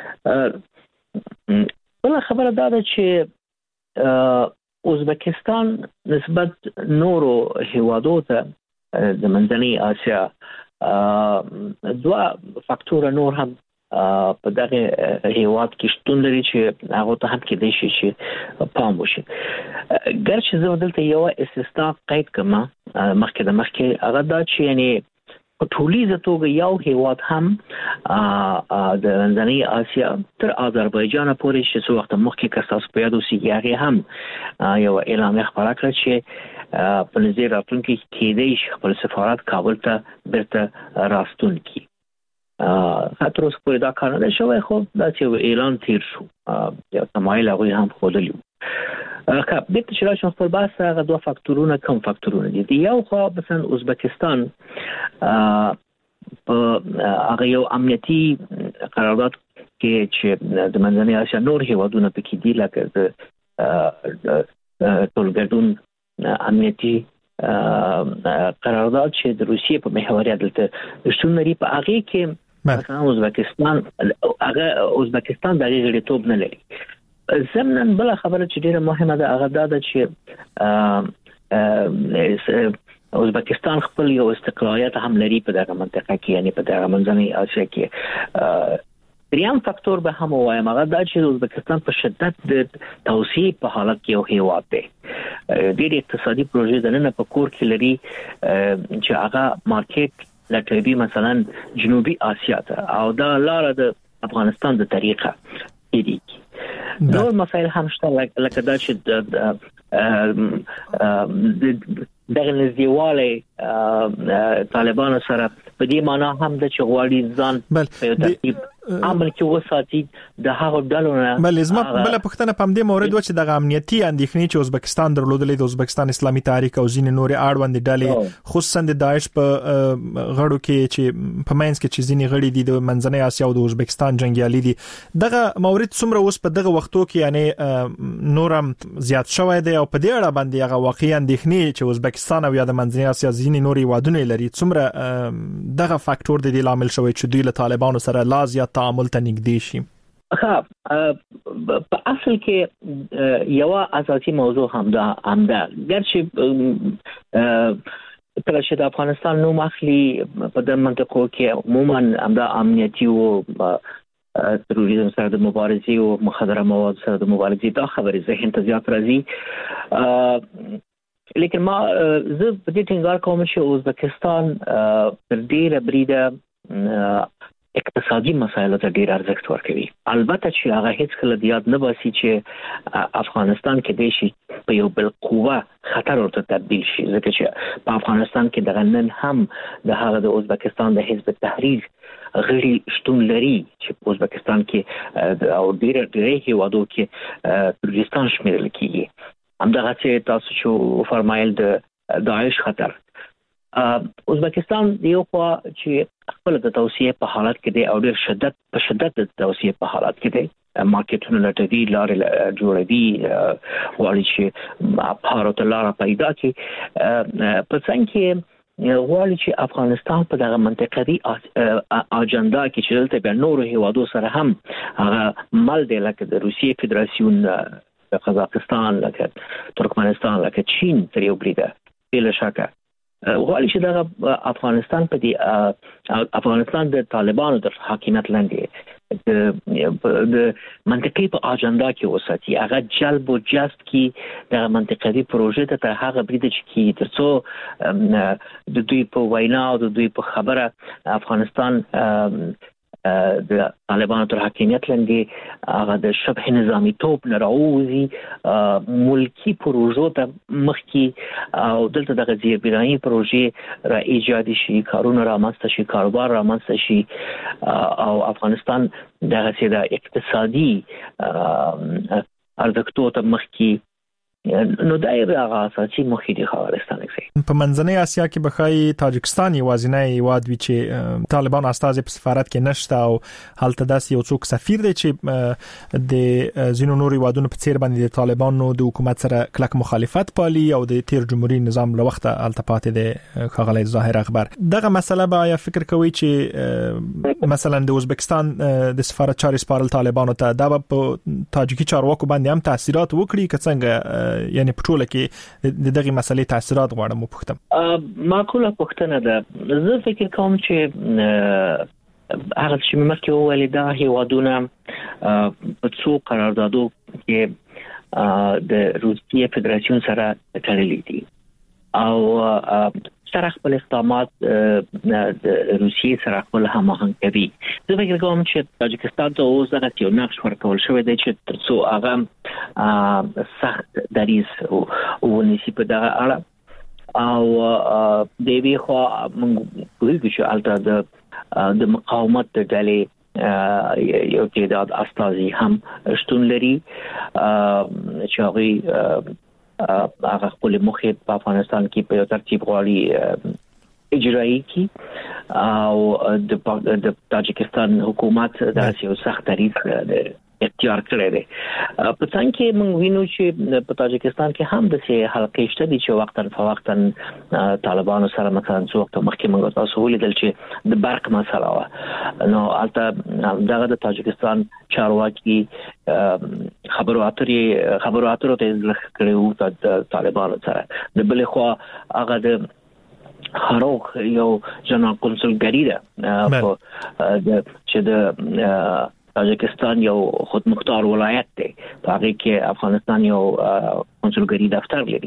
بل خبره دا ده چې ازبکستان نسبت نورو هیوادو ته د منځنۍ اسیا 2 فاکتور نور هم په دغه هیواد کې شتون لري چې هغه ته هم کېدای شي چې پام وشي. ګرچې زه دلته یو استثناء قید کوم مخکې هغه دا چې یعنی په ټولیزه توګه یو هیواد هم د منځنۍ اسیا تر آذربایجان پورې چې څو وخت مخکې کساس په یاد اوسېږي هغه هم یو اعلامیه خپاره کړه چې په نظر راتلونکي کېدای شي خپل سفارت کابل ته بیرته راستون کړي. تر اوسه پورې دا کار نه شوی، خو دا چې اعلان تیر شو یو تمایل هغوی هم ښودلي وو. بیرته چې راشم خپل بحث هغه 2 فاکتورونه کوم فاکتورونه دي. یو خو مثلا ازبکستان په هغه یو امنیتي قرارداد کې چې د منځنۍ اسیا نور هیوادونه پکې دي لکه د ټولګډون امنیتي قرارداد چې د روسیې په محوریت دلته شتون لري. په هغه کې مثلا ازبکستان د هغې غړیتوب نه لري. ضمناً بل خبره چې ډیره مهمه ده هغه دا ده چې ازبکستان خپل یو استقلالیت هم لري په دغه منطقه کې، یعنی په دغه منځنۍ اسیا کې. دریم فاکتور به هم وایم هغه دا چې ازبکستان په شدت د توسعه په حالت کې یو هیواد دی. ډېر اقتصادي پروژې د نن په کور کې لري چې هغه مارکیټ لټوي مثلا جنوبي اسیا ته، او دا لاره د افغانستان د طریقه دی. نور مسائل هم شته لکه دا چې دغه نزدېوالی طالبانو سره په دې معنا هم د چې غواړي ځان په یو ترتیب عمل کې وساتي د هغه ډلو نه. بل زما بل پښتنه پم دې مورید و چې د امنیتي اندېښنې چې ازبکستان درلودلې د ازبکستان اسلامي تحریک او ځینې نور اړوند ډلې خصوصا د داعش په غړو کې چې په ماینس کې چې ځینې غړي دي د منځنۍ اسیا او د ازبکستان جنگیالي دي دغه مورید څومره اوس په دغه وختو کې یعنی نورم زیات شوی دی او په دې اړه باندې هغه واقعي اندېښنې چې ازبکستان او یا د منځنۍ اسیا ځینې نور وادونه لري څومره دغه فاکټور د دې عامل شوی چې دوی له طالبانو سره لاز یا تعامل ته نږدې شي. په اصل کې یو اساسي موضوع همدا ګرچې کله چې د افغانستان نوم اخلي په د منطقو کې عموما همدا امنیتي او تروریزم سره د مبارزې او مخدره مواد سره د مبارزې دا خبرې ذهن ته زیات راځي. لیکن ما زه په دې ټینګار کوم چې ازبکستان تر ډیره بریده اقتصادي مسایلو ته ډیر ارزښت ورکوي. البته چې هغه هیڅ کله یاد نه باسي چې افغانستان کې د شي په یو بل قوه خطر ورته تبدیل شي ځکه چې په افغانستان کې د نن هم د هغه د ازبکستان د حزب تحریر غړي شتون لري چې په ازبکستان کې او ډیره هیوادو کې ترکستان شمیرل کیږي. همدغه چې تاسو چې فرمایل د داعش خطر ازبکستان یو خوا چې خپل د توسعه په حالت کې دی او ډېر شدت د توسعه په حالت کې دی. مارکیټونه لټوي لارې جوړوي غواړي چې بهارو ته لار پیدا کړي. په څنګه کې غواړي چې افغانستان په دغه منطقوي اجنډا کې چې دلته به نور هیوادو سره هم هغه مل دی لکه د روسیې فدراسیون قزاقستان لکه ترکمنستان لکه چین تر یو بریده بلا شکه غواړي چې دغه افغانستان په دې افغانستان د طالبانو د حاکمیت لاندې د منطقي په اجنډا کې وساتي هغه جلب او جذب کې د منطقوي پروژې ته هغه بریده چې ترڅو د دوی په وینا او د دوی په خبره افغانستان د طالبانو تر حاکمیت لاندې هغه د شبه نظامی توپ نه راوځي ملکی پروژو ته مخکې او دلته د غزیربرانی پروژې را ایجاد شي کارونه را ماسته شي کاروبار را ماسته شي او افغانستان دغه سي د اقتصادي ارزښتونو ته مخکې نو دایره هغه اساسي مخې دی افغانستان کې په منځنۍ اسیا کې بخای تاجکستان یوازینی هیواد وی چې طالبان استازي په سفارت کې نشته او هلته داسې یو څوک سفیر دی چې د زینو نوري وادونو په څیر باندې د طالبانو د حکومت سره کلک مخالفت پالي او د تیر جمهوریت نظام له وخته هلته پاتې دی خغلی ظاهر اخبار دغه مسله به یا فکر کوي چې مثلا د ازبکستان د سفارت چارې سپارل طالبانو ته دا په تاجیکي چارواکو باندې هم تاثیرات وکړي که څنګه یعنی په ټوله کې دغه مسلې تاثیرات غواړم وپوښتم. معقوله پوښتنه ده. زه فکر کوم چې هغه چې مخکې وویل دا هیوادونه په څو قراردادو کې د روسیې فدراسیون سره تړلي دي او سره خپل اقدامات د روسیې سره خپل هماهنګ کوي. زه فکر کوم چې تاجکستان ته اوس دغه یو نقش ورکول شوی دی چې ترڅو هغه سخت دریځ ونیسي په دغه اړه او د وی خو موږ ویل چې البته د مقاومت د ډلې یو تعداد استازي هم شتون لري چې هغه خپل مخې په افغانستان کې په یو ترتیب غواړي اجرایی کی او د تاجکستان حکومت د یو سخت دریځ اختیار کړی دی. په څنګه کې موږ وینو چې په تاجکستان کې هم د سي حلقې شته دي چې وختن فوقتن طالبانو سره مثلا څو وخت مخکې موږ تاسو ولیدل چې د برق مسله و نو البته دغه د تاجکستان چارواکي خبرو اترو ته کړو د طالبانو سره د بل خو هغه د خروق یو جنرال کنسولګری ده چې د تاجکستان یو خودمختار ولایت دی په هغه کې افغانستان یو کنسولګری دفتر لري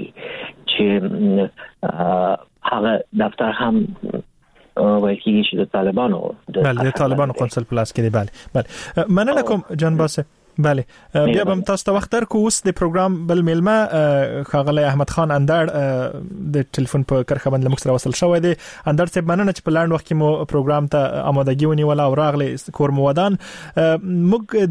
چې هغه دفتر هم وایي چې د طالبانو بله د طالبانو کنسول پلاس کې دی. بله مننه کوم جان باسه. بله بیا به تاسو ته وخت درکو. اوس د پروګرام بل میلمه ښاغلی احمد خان اندړ د ټلیفون په کرښه باندې موږ سره وصل شوی دی. اندړ صاحب مننه چې په لاند وخت کې مو پروګرام ته آمادګي ونیوله او راغلی کور مو ودان. موږ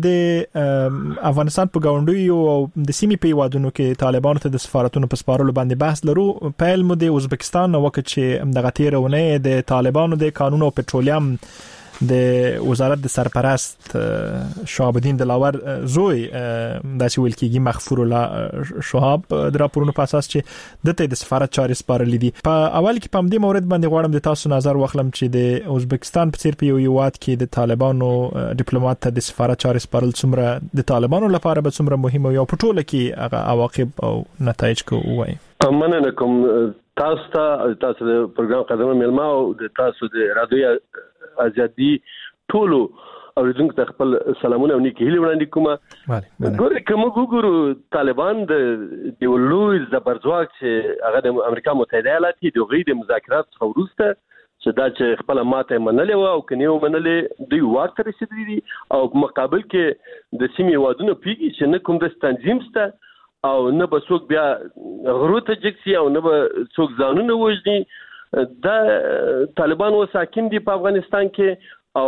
د افغانستان په گاونډیو او د سیمې په هیوادونو کې طالبانو ته د سفارتونو په سپارلو باندې بحث لرو. پیل مو د ازبکستان وخت چې دغه تیرونه د طالبانو د قانون او پټرولیم د وزارت د سرپرست شهاب الدین دلاور زوی داسې ویل کېږي مغفور الله شهاب د راپورونو په اساس چې دته د سفارت چارې سپارلې دي. په اول کې په دې مورد باندې غواړم د تاسو نظر واخلم چې د ازبکستان په څیر په یو هیواد کې د طالبانو ډیپلوماټ ته د سفارت چارې سپارل څومره د طالبانو لپاره به څومره مهمه او په ټوله کې هغه عواقب او نتایج کوي. مننه کوم تاسو ته د پروګرام قدمه میلمه او د تاسو د رادیو ازادي ټولو اوریدونکو ته خپل سلامونه او نیکی هیله وړاندې کوم. ګوره کوم وګورو طالبان د لوی زبرځواک چې هغه د امریکا متحده ایالات د غوړي د مذاکرات څخه وروسته چې دا چې خپل ماته منلې و او کنيو منلې دوی واک ته رسیدلي دي او مقابل کې د سیمې وادونو پیږي چې نه کوم د تنظیم سته او نه به څوک بیا غروته جکسي او نه به څوک ځانونه وژني. دا طالبان و ساکن دي په افغانستان کې او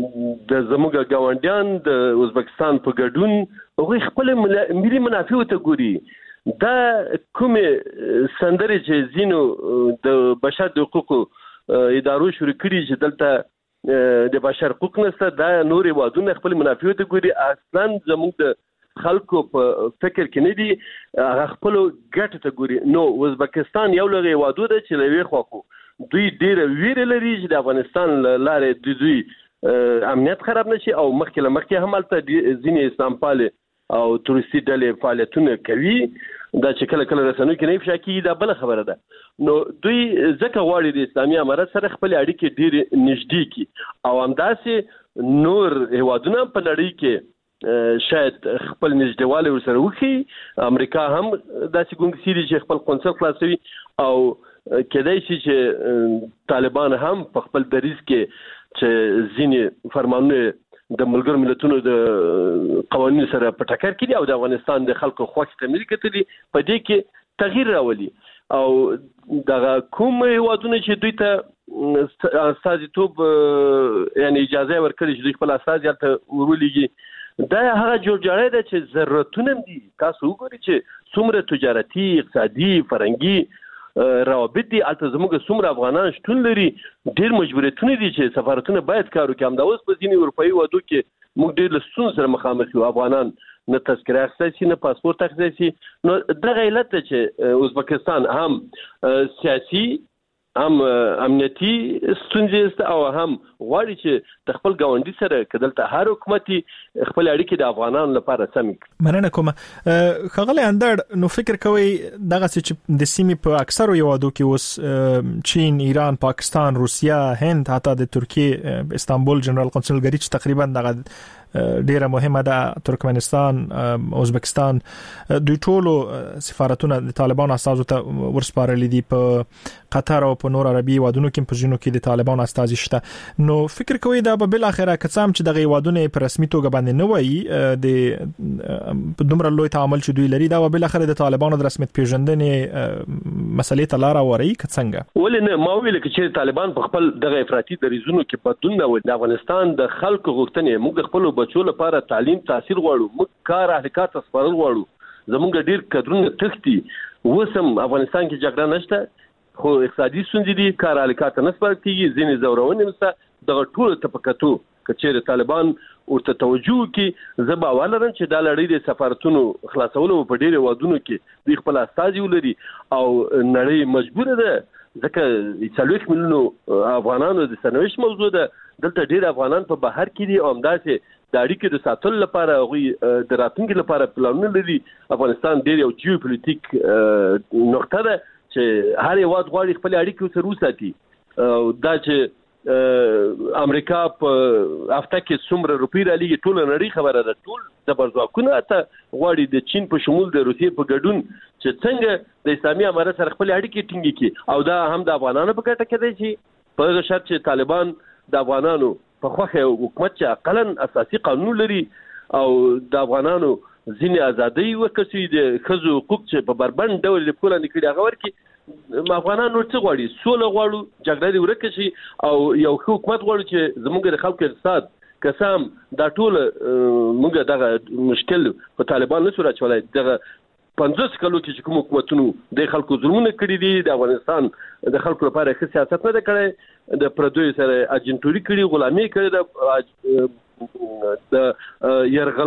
د زموږ ګاونډیان د ازبکستان په ګډون هغه خپل ملي منافع ته ګوري. دا کومه سندره چې زینو د بشر د حقوقو ادارو شروع کړي چې دلته د بشر حقوق نسته، دا نور وادونه خپل منافع ته ګوري. اصلا زموږ د خلکو په فکر کې نه دي، هغه خپل ګټه ته ګوري. نو ازبکستان یو لږه وادو ده چې لوي خوخو دوی ډیر ویره لري چې د افغانستان لارې د دوی امنیت خراب نشي او مخکې هم البته ځینې اسلام پاله او تورستي ډلې فعالیتونه کوي. دا چې کله رسنیو کې نه افشا کیږي دا بل خبره ده. نو دوی ځکه غواړي د اسلامي امارت سره خپل اړیکې ډیر نږدې کړي او همداسې نور هیوادونه په نړۍ کې شاید خپل نږدېوالی ورسره وکړي. امریکا هم داسې ګونګ سیري چې خپل قونسل خلاصوي او کېدای شي چې طالبان هم په خپل دریځ کې چې ځینې فرمانونه د ملګرو ملتونو د قوانینو سره په ټکر کې دي او د افغانستان د خلکو خوښ تمریر کتلي په دې کې تغییر راولي او دغه کوم هیوادونه چې دوی ته استازیتوب یعنی اجازه ورکړي چې دوی خپل استازي ته ورولېږي، دا هغه جوړجاړی ده چې ضرورتونه دي. تاسو وګورئ چې څومره تجارتي، اقتصادي، فرهنګي روابط دي. البته زموږ څومره افغانان شتون لري، ډېر مجبوریتونه دي چې سفارتونه باید کار وکړي. همدا اوس په ځینې اروپایي هېوادو کې موږ ډېر له ستونزو سره مخامخ یو. افغانان نه تذکره اخیستی شي، نه پاسپورت اخیستی شي. نو دغه علت ده چې ازبکستان هم سیاسي هم امنیتي ستونزې است او هم غواړي چې د خپل ګاونډي سره کدلته هر حکومتي خپل اړیکې د افغانانو لپاره سمې کړي. مننه کوم. ښاغلی اندړ، نو فکر کوئ دغه چې د سیمې په اکثرو هیوادو کې اوس چین، ایران، پاکستان، روسیا، هند، حتی د ترکیه استانبول جنرال قونسلګري چې تقریبا دغه ډیره مهمه ده، ترکمنستان، ازبکستان، دوی ټولو سفارتونه د طالبانو استازو ته ورسپارلي دي. په قطر او په نور عربي هیوادونو کې په ځینو کې د طالبانو استازي شته. نو فکر کوئ دا به بل اخره کڅام چې دغه هیوادونه په رسمي توګه باندې نه وایي د دومره لوی تعامل چې دوی لري، دا به بل اخره د طالبانو د رسمیت پیژندنې مسلې ته لار وړي کڅنګه؟ ولې نه، ما ویل چې طالبان په خپل دغه افراطي دریزونو کې بدلون نه وي. د افغانستان د خلکو غوښتنې موږ خپل بچو لپاره تعلیم تحصیل غواړو، موږ کار اهلکات سپارل غواړو. زموږ ډیر کډرونه تختی وسم افغانستان کې جګړه نشته خو اقتصادي ستونزې دي، کار اهلکات نه سپارل کیږي، ځینې زورونه نشته. دغه ټول طبقاتو کچېر طالبان ورته توجه کوي. زه باور لرم چې دا لړۍ د سفارتونو خلاصولو په ډیره وادونو کې دوی خپل استازي ولري او نړۍ مجبوره ده ځکه 40 میلیونو افغانانو د سرنوشت موضوع ده. دلته ډیر افغانان په بهر کې دي او همداسې د اړیکې د ساتلو لپاره هغوی د راتلونکي لپاره پلانونه لري. افغانستان ډیر یو جیوپولیټیک نقطه ده چې هر هیواد غواړي خپل اړیکې سره وساتي. دا چې امریکا په هفته کې څومره روپۍ رالېږي ټول نړۍ خبره ده. ټول زبرځواکونه ته غواړي د چین په شمول د روسیې په ګډون چې څنګه د اسلامي امارت سره خپل اړیکې ټینګې کړي او دا هم د افغانانو په ګټه کې دی چې په هغه شرط چې طالبان د افغانانو په خوښه حکومت چې اقلن اساسي قانون لري او د افغانانو ځینې ازادي وکړي د خزو حقوق چې په بربند ډول لیکل نه کړي هغه ورکی افغانانو څه غواړي سوله غواړي جګړه دی ورکه شي او یو حکومت غواړي چې زموږ د خلکو اقتصاد قسم دا ټول موږ دغه مشکل په طالبان نه سره چولای دغه 50 کلو کې کوم حکومتونو د خلکو ظلمونه کړی دي د افغانستان د خلکو لپاره ښه سیاست نه کړی د پردوی سره اجنټوري کړی غلامي کړی د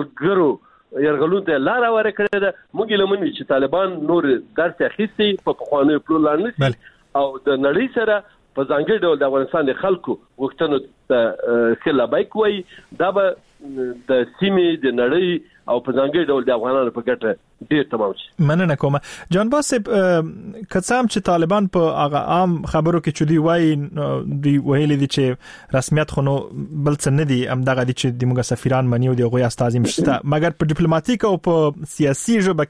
يرغلون ته لار ورکړه ده موږ لمنې چې طالبان نور درس اخیستي په خوانو پلو لاندې او د نړۍ سره په ځانګړي ډول د افغانستان د خلکو وختونو ته خلابای کوي دا به د سیمې د نړۍ او په ځانګړي ډول د افغانانو په ګټه ډیر تمام شي. مننه کوم جان باسب کڅام چې طالبان په هغه عام خبرو کې چودي وای دی ویل دي چې رسمیت خونو بل څه نه دي ام دغه دي چې د موږ سفیران منیو دی غوي استازي مشته مګر په ډیپلوماټیک او په سیاسي ژبه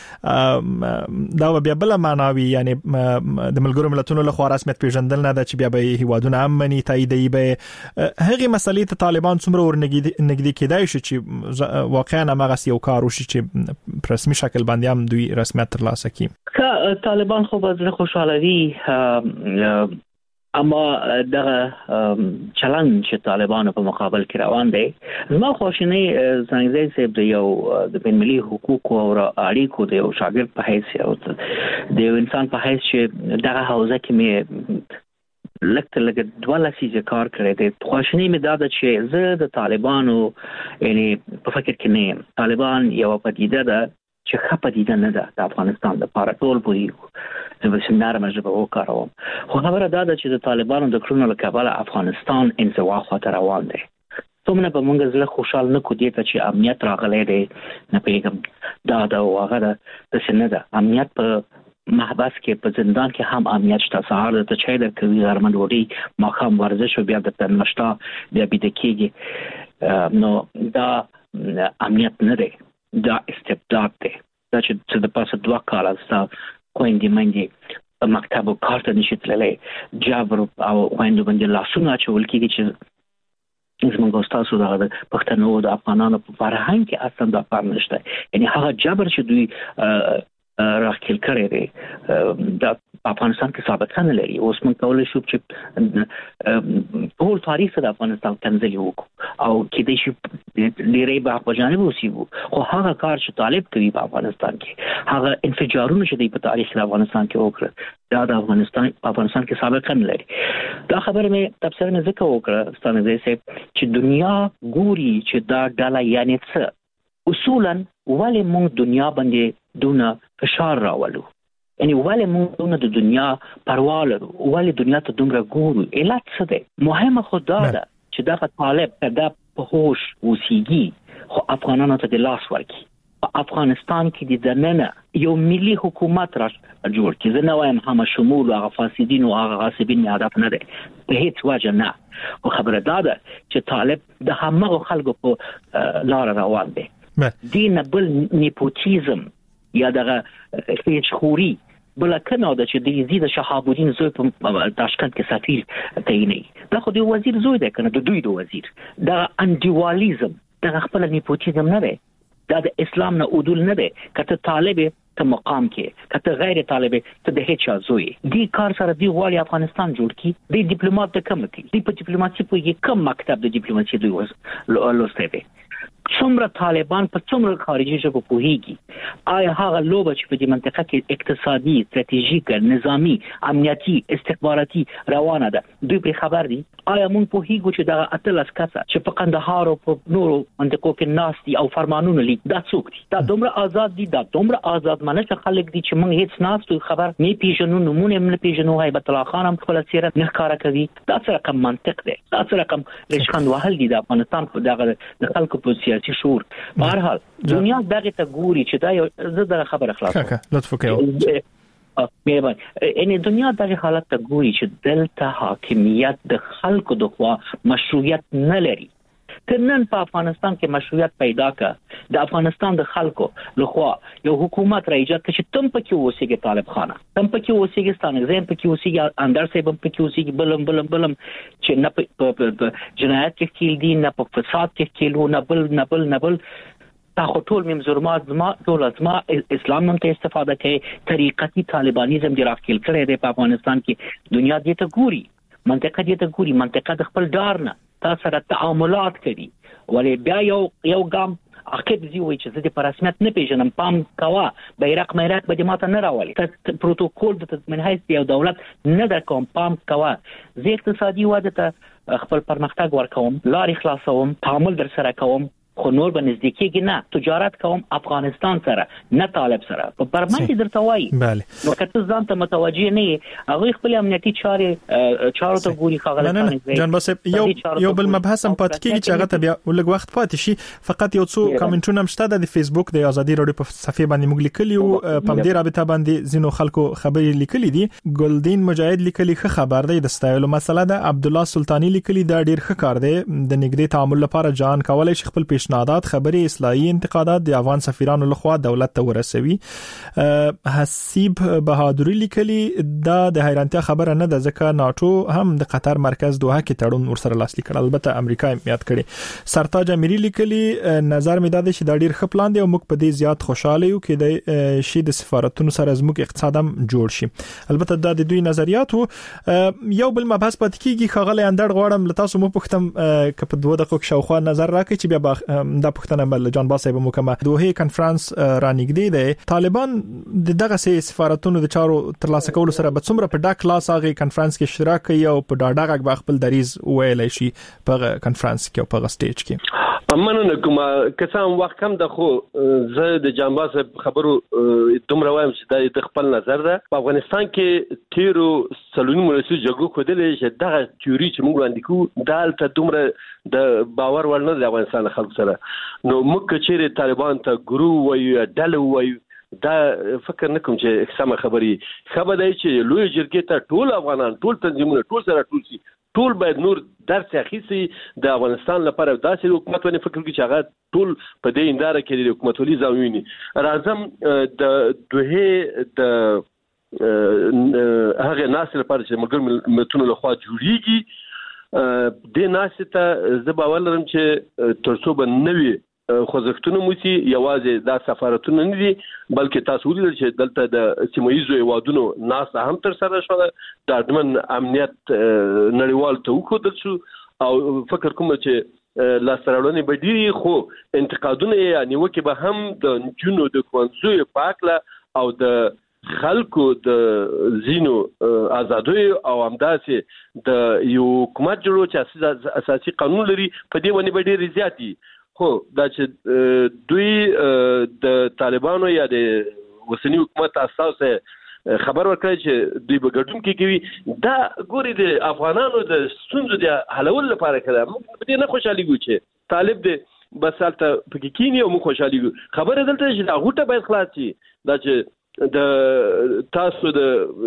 کې دا بیا بل معناوي یعنی د ملګرو ملتونو له خوا رسمیت پیژندل نه د چې بیا به هیوادونه امني تاییدي به هغه مسلې ته طالبان څومره ورنګدي کېدای شي چې واقعا هغه یو کار وشي چې رسمي شکل باندې هم دوی رسمیت ترلاسه کړي. طالبان خو به خوشاله دي اما دغه چلنج چې طالبانو په مقابل کې روان دي ما خوشنه زنګزي صاحب د یو د بین ملي حقوق او اړیکو د یو شاګرد په حیث او د انسان په حیث چې دغه حوزه کې مې لکه دوله سیزه کار کړی دی خوشنه مې دا ده چې زه د طالبانو یعنی په فکر کې نه یم طالبان یو پدیده ده چې ښه پدیده نه ده د افغانستان لپاره ټول پوهیږو زه به نرمه ژبه وکاروم خو خبره دا ده چې د طالبانو د کړنو له کبله افغانستان انزوا خواته روان دی څومره به موږ زړه خوشحال نه کو دي چې امنیت راغلی دی نه پیغام دا او هغه د نه ده امنیت په محبس کې په زندان کې هم امنیت شته سهار د چای د کوي غرمه ډوډۍ ماخام ورزش او بیا د نشتا بیا بده کېږي نو دا امنیت نه دی دا استبداد دی دا چې د پاسه 2 کال استا کوندې منځي مکتب او کارت نشي تللی جابر او وایندو باندې لاسونه چول کېږي چې زموږ تاسو د پښتنو د افغانانو په فرهنګ کې اصلا دا کار نشته یعنی هغه جابر چې دوی راخل کړی دی د افغانستان کې ثابت نه لري اوس موږ کولای شو چې ټول تاریخ د افغانستان کنځلي وکړو او کې د شي ډیرې په جانب وسیبو خو هغه کار چې طالب کوي په افغانستان کې هغه انفجارونه چې په تاریخ د افغانستان کې وکړه دا د افغانستان کې ثابت نه لري دا خبره مې تفسیر نه ذکر وکړه ستانه زه چې دنیا ګوري چې دا ډاله یعنی څه اصولا ولی موږ دنیا باندې دونه فشار راولو یعنی ولی موږ دونه د دنیا پروا لرو ولی دنیا ته دومره ګورو علت څه دی مهمه خدا ده چې دا طالب دا په هوش وسیږي خو افغانانو ته د لاس ورکي په افغانستان کې د دننه یو ملي حکومت را جوړ کړي زه نه وایم هم شمول او فاسدین او غاصبین هدف نه ده په هیڅ وجه نه خو خبره ده چې طالب د همغه خلکو په لار روان دی دین بل نیپوتیزم یا دغه خوري بل کنه د چې د یزید شهاب الدین زوی په تاشکند کې سفیر تعیني دا خو د وزیر زوی دی کنه د دوی د وزیر دا انډیوالیزم دا خپل نیپوتیزم نه دی دا د اسلام نه عدول نه دی کته طالب ته مقام کې کته غیر طالب ته د هیڅ زوی دی کار سره دی غواړي افغانستان جوړ کی دی ډیپلوماټ ته کم کی دی په ډیپلوماسي په یو کم مکتب د ډیپلوماسي دوی لوسته دی څومره طالبان په څومره خارجي ژبه پوهیږي آیا هغه لوبه چې په دې منطقه کې اقتصادي استراتیژیک نظامی امنیتي استخباراتي روانه ده دوی په خبر دي آیا موږ پوهیږو چې دا اتلس کسه چې په قندهار او په نورو منطقو کې ناس دي او فرمانونه لیک دا څوک دي دا دومره آزاد دي دا دومره آزاد منل خلک دي چې موږ هیڅ ناس خبر نه پیژنو نمونه نه پیژنو هیبت الله خان هم خپل سیرت نه ښکارا کوي دا څه رقم منطق دی دا څه رقم رشخند وهل دي د افغانستان د خلکو په سیاسي شعور بهرحال دنیا دغه ته ګوري چې دا زه د خبره خلاص لطف وکړئ ان دنیا دغه حالت ته ګوري چې دلته حاکمیت د خلکو د خوا مشروعیت نه لري کنن په افغانستان کې مشروعیت پیدا کړ د افغانستان د خلکو لخوا یو حکومت را ایجاد کړي چې تم پکې اوسېږي طالب خانه تم پکې اوسېږي ستانګزین پکې اوسېږي اندر صاحب پکې اوسېږي بلم چې نه په جنایت کې کېل دي نه په فساد کې کېلو نه بل تا خو ټول مم ظلمات زما ټول ازما اسلام نن ته استفاده کوي طریقتي طالبانیزم دی راخیل کړي دی په افغانستان کې دنیا دې ته ګوري منطقه د خپل ډار نه تاسو سره تعاملات کوي ولې بیا یو ګام عقب زی وای چې زه د رسمیت نه پیژنم پام کوا بیرق مېرق به ماته نه راولي ته پروتوکول د منحیث یو دولت نه در کوم پام کوا زه اقتصادي واده ته خپل پرمختګ ورکوم لارې خلاصوم تعامل در سره کوم خو نور به نزدیکیږي نه تجارت کوم افغانستان سره نه طالب سره په پرمختګ درته وایي نو کته ځان ته متوجه نه هغه خپل امنیتي چارو ته ګوري خاغله جان باسب یو بل مبحث هم پات کیږي چې هغه ته بیا ولګ وخت پاتې شي فقط یو څو کمنټونه مشته د فیسبوک د ازادي رادیو په صفحه باندې موږ لیکلی او په دې رابطه باندې زینو خلکو خبرې لیکلي دي ګلدین مجاهد لیکلي خبر دی د ستایلو مسله ده عبد الله سلطانی لیکلي دا ډیر ښه کار دی د نګدي تعامل لپاره جان کولای شي خپل پیشنهادات خبري اصلاحي انتقادات د افغان سفیرانو لخوا دولت ته ورسوي حسیب بهادری لیکلي دا د حیرانتیا خبره نه ده ځکه ناتو هم د قطر مرکز دوحه کې تړون ورسره لاسلیک کړ البته امریکا یاد کړي سرتاج امیری لیکلي نظر مې دا چې دا ډیر ښه پلان دی او موږ په دې زیات خوشاله یو کې د شي د سفارتونو سره زموږ اقتصاد هم جوړ شي البته دا د دوی نظریاتو یو بل مبحث پات کیږي خغله اندر غواړم لتاسو مو پختم ک په 2 دقیقو شاوخوا نظر راکړي چې بیا دا پښتنه بل جان باسب مکمه دوه کانفرنس رانګدي دی طالبان دغه سي سفارتونو د چارو ترلاسه کول سره به څومره په ډاک کلاس هغه کانفرنس کې اشتراک کوي او په ډاډه غږ خپل دریز ویلای شي په کانفرنس کې او په سټیج کې مننه کوم کسان وخت کم د خو زه د جان باسب خبرو دومره وایم چې د خپل نظر ده په افغانستان کې تیرو سلونو مرسي جګو کودلې چې دغه تیوري چې موږ وړاندې کوو دالته دومره د باور ورنه د افغانستان خلک سره نو موږ چې طالبان ته ګرو وایو ډله وایو دا فکر نکوم چې سم خبري خبر دی چې لوی جرګې ته ټول افغانان ټول تنظیمونه ټول سره ټول سي ټول باید نور درس اخیسي د افغانستان لپاره داسې حکومت ونی فکر کوي چې هغه ټول په دې انداره کې د حکومت ولې ځاویني راځم د دوه د هغه ناس لپاره چې موږ ملتونو لخوا جوړیږي د ناس ته زه باور لرم چې ترڅو به نوي خوځښتونه موسی یوازې د سفارتونو نه دي بلکې تاسو ولیدل چې دلته د سیمایي وادونو ناس هم تر سره شو د اډمن امنیت نړیوال ته وکړل شو او فکر کوم چې لاسرالونه به ډیری خو انتقادونه یعنی وکي به هم د جنو د کوانزوی پاکله او د خلکو د زینو آزادوی او همداسې د یو حکومت جوړو چې اساسي قانون لري په دې باندې به ډیر زیاتی خو دا چې دوی د طالبانو یا د وسنی حکومت اساس خبر ورکړي چې دوی به ګډون کوي دا ګوري د افغانانو د ستونزو د حلول لپاره کړه موږ به نه خوشالي ګو چې طالب دې بس حالت پکې کینی او موږ خوشالي ګو خبره دلته چې دا غوټه باید خلاص شي دا چې د تاسو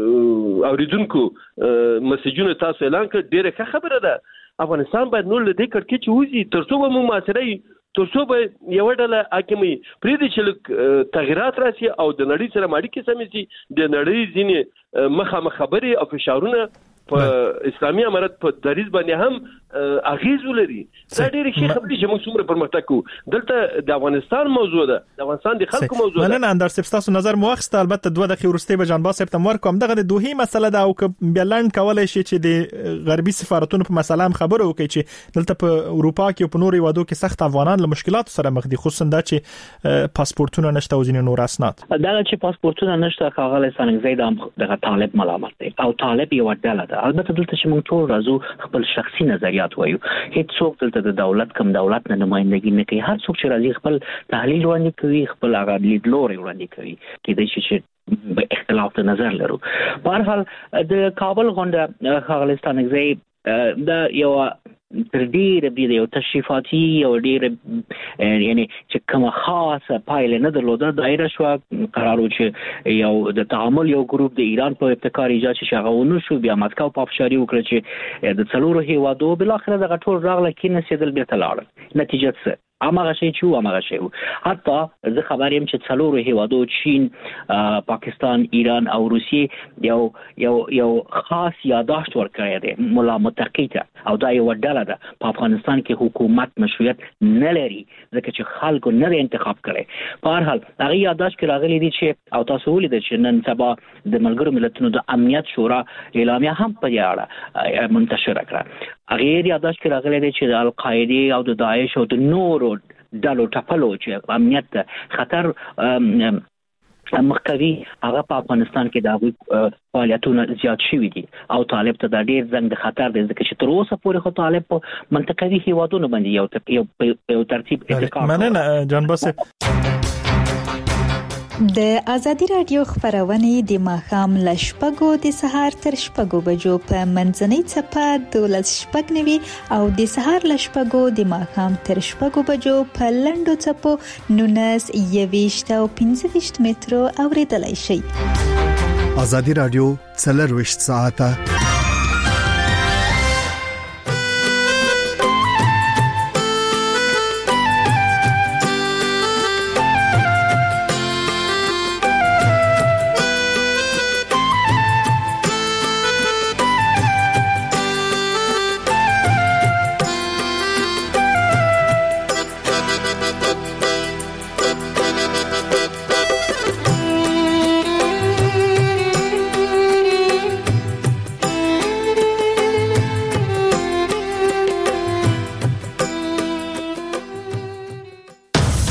د اوریدونکو مسیجونه تاسو اعلان کړ ډیره ښه خبره ده افغانستان باید نور له دې کړکې چې وځي ترڅو به موږ معاصره ترڅو به یو ډله حاکمي پرې دي چې تغیرات راشي او د نړۍ سره ماړي کې سمې شي د نړۍ ځینې مخامخ خبرې او فشارونه په اسلامي امارت په دریز باندې هم اغیز ولري دا ډېر ښه خبرې چې موږ څومره پرمختګ کوو دلته د افغانستان موضوع ده د افغانستان د خلکو موضوع ده نه اندر سپستاسو نظر مؤخسته البته 2 دقیقې ورسته به جان باسب ته ورکوم دغه د دوه مسله ده او ک بیلند کولای شي چې د غربي سفارتونو په مسله هم خبرو وکړي چې دلته په اروپا کې په نورو وادو کې سخت افغانان له مشکلات سره مخ دي خصوصا دا چې پاسپورتونه نشته او ځینې نور اسناد دا چې پاسپورتونه نشته خاغله سنگزید هم دغه طالب ملامت دی او طالب یو ډله ده البته دلته چې موږ ټول راځو خپل شخصي نظریات وایو هیڅ څوک دلته د دولت کم دولت نه نمائندګي نه کوي هر څوک چې راځي خپل تحلیل وړاندې کوي خپل هغه لیدلوري وړاندې کوي کېدای شي چې به اختلاف نظر لرو په هر حال د کابل غونډه خاغلستان زی د یو تر ډیره به یو تشریفاتي او ډیره یعنی چې کومه خاصه پایله نه درلوده دایره شو قرارو چې یو د تعامل یو ګروپ د ایران په ابتکار ایجاد شي هغه شو بیا مسکو په افشاری وکړه چې د څلورو هیوادو بل اخر دغه ټول راغله کې نسیدل بیرته لاړ نتیجه څه امغه شی چې امغه شی حتی زه خبر یم چې څلورو هیوادو چین پاکستان ایران او روسیه یو خاص یاداشت ورکړی دی مولا متقی ته او دا یو ډله ده په افغانستان کې حکومت مشروعیت نه لري ځکه چې خلکو نه انتخاب کړي په هر حال هغه یاداشت کې راغلی دی چې او تاسو ولیدل چې نن سبا د ملګرو ملتونو د امنیت شورا اعلامیه هم په اړه منتشر کړه هغه یاداشت کې راغلی دی چې د القاعده او د داعش او د نورو ډلو ټپلو چې امنیت خطر مخکوي هغه په افغانستان کې د فعالیتونو زیات شوي دي او طالب ته د ډیر زنګ د خطر دی ځکه چې تر اوسه پورې خو طالب په منطقوي هیوادونو باندې یو ترتیب اتکا مننه جان باسه د ازادي رادیو خبرونه د ماخام لشپګو د سهار تر شپګو بجو په منځنۍ چپه 12:09 او د سهار لشپګو د ماخام تر شپګو بجو په لندو چپو 19 او 15 مترو اوریدلای شي. ازادي رادیو 24 ساعته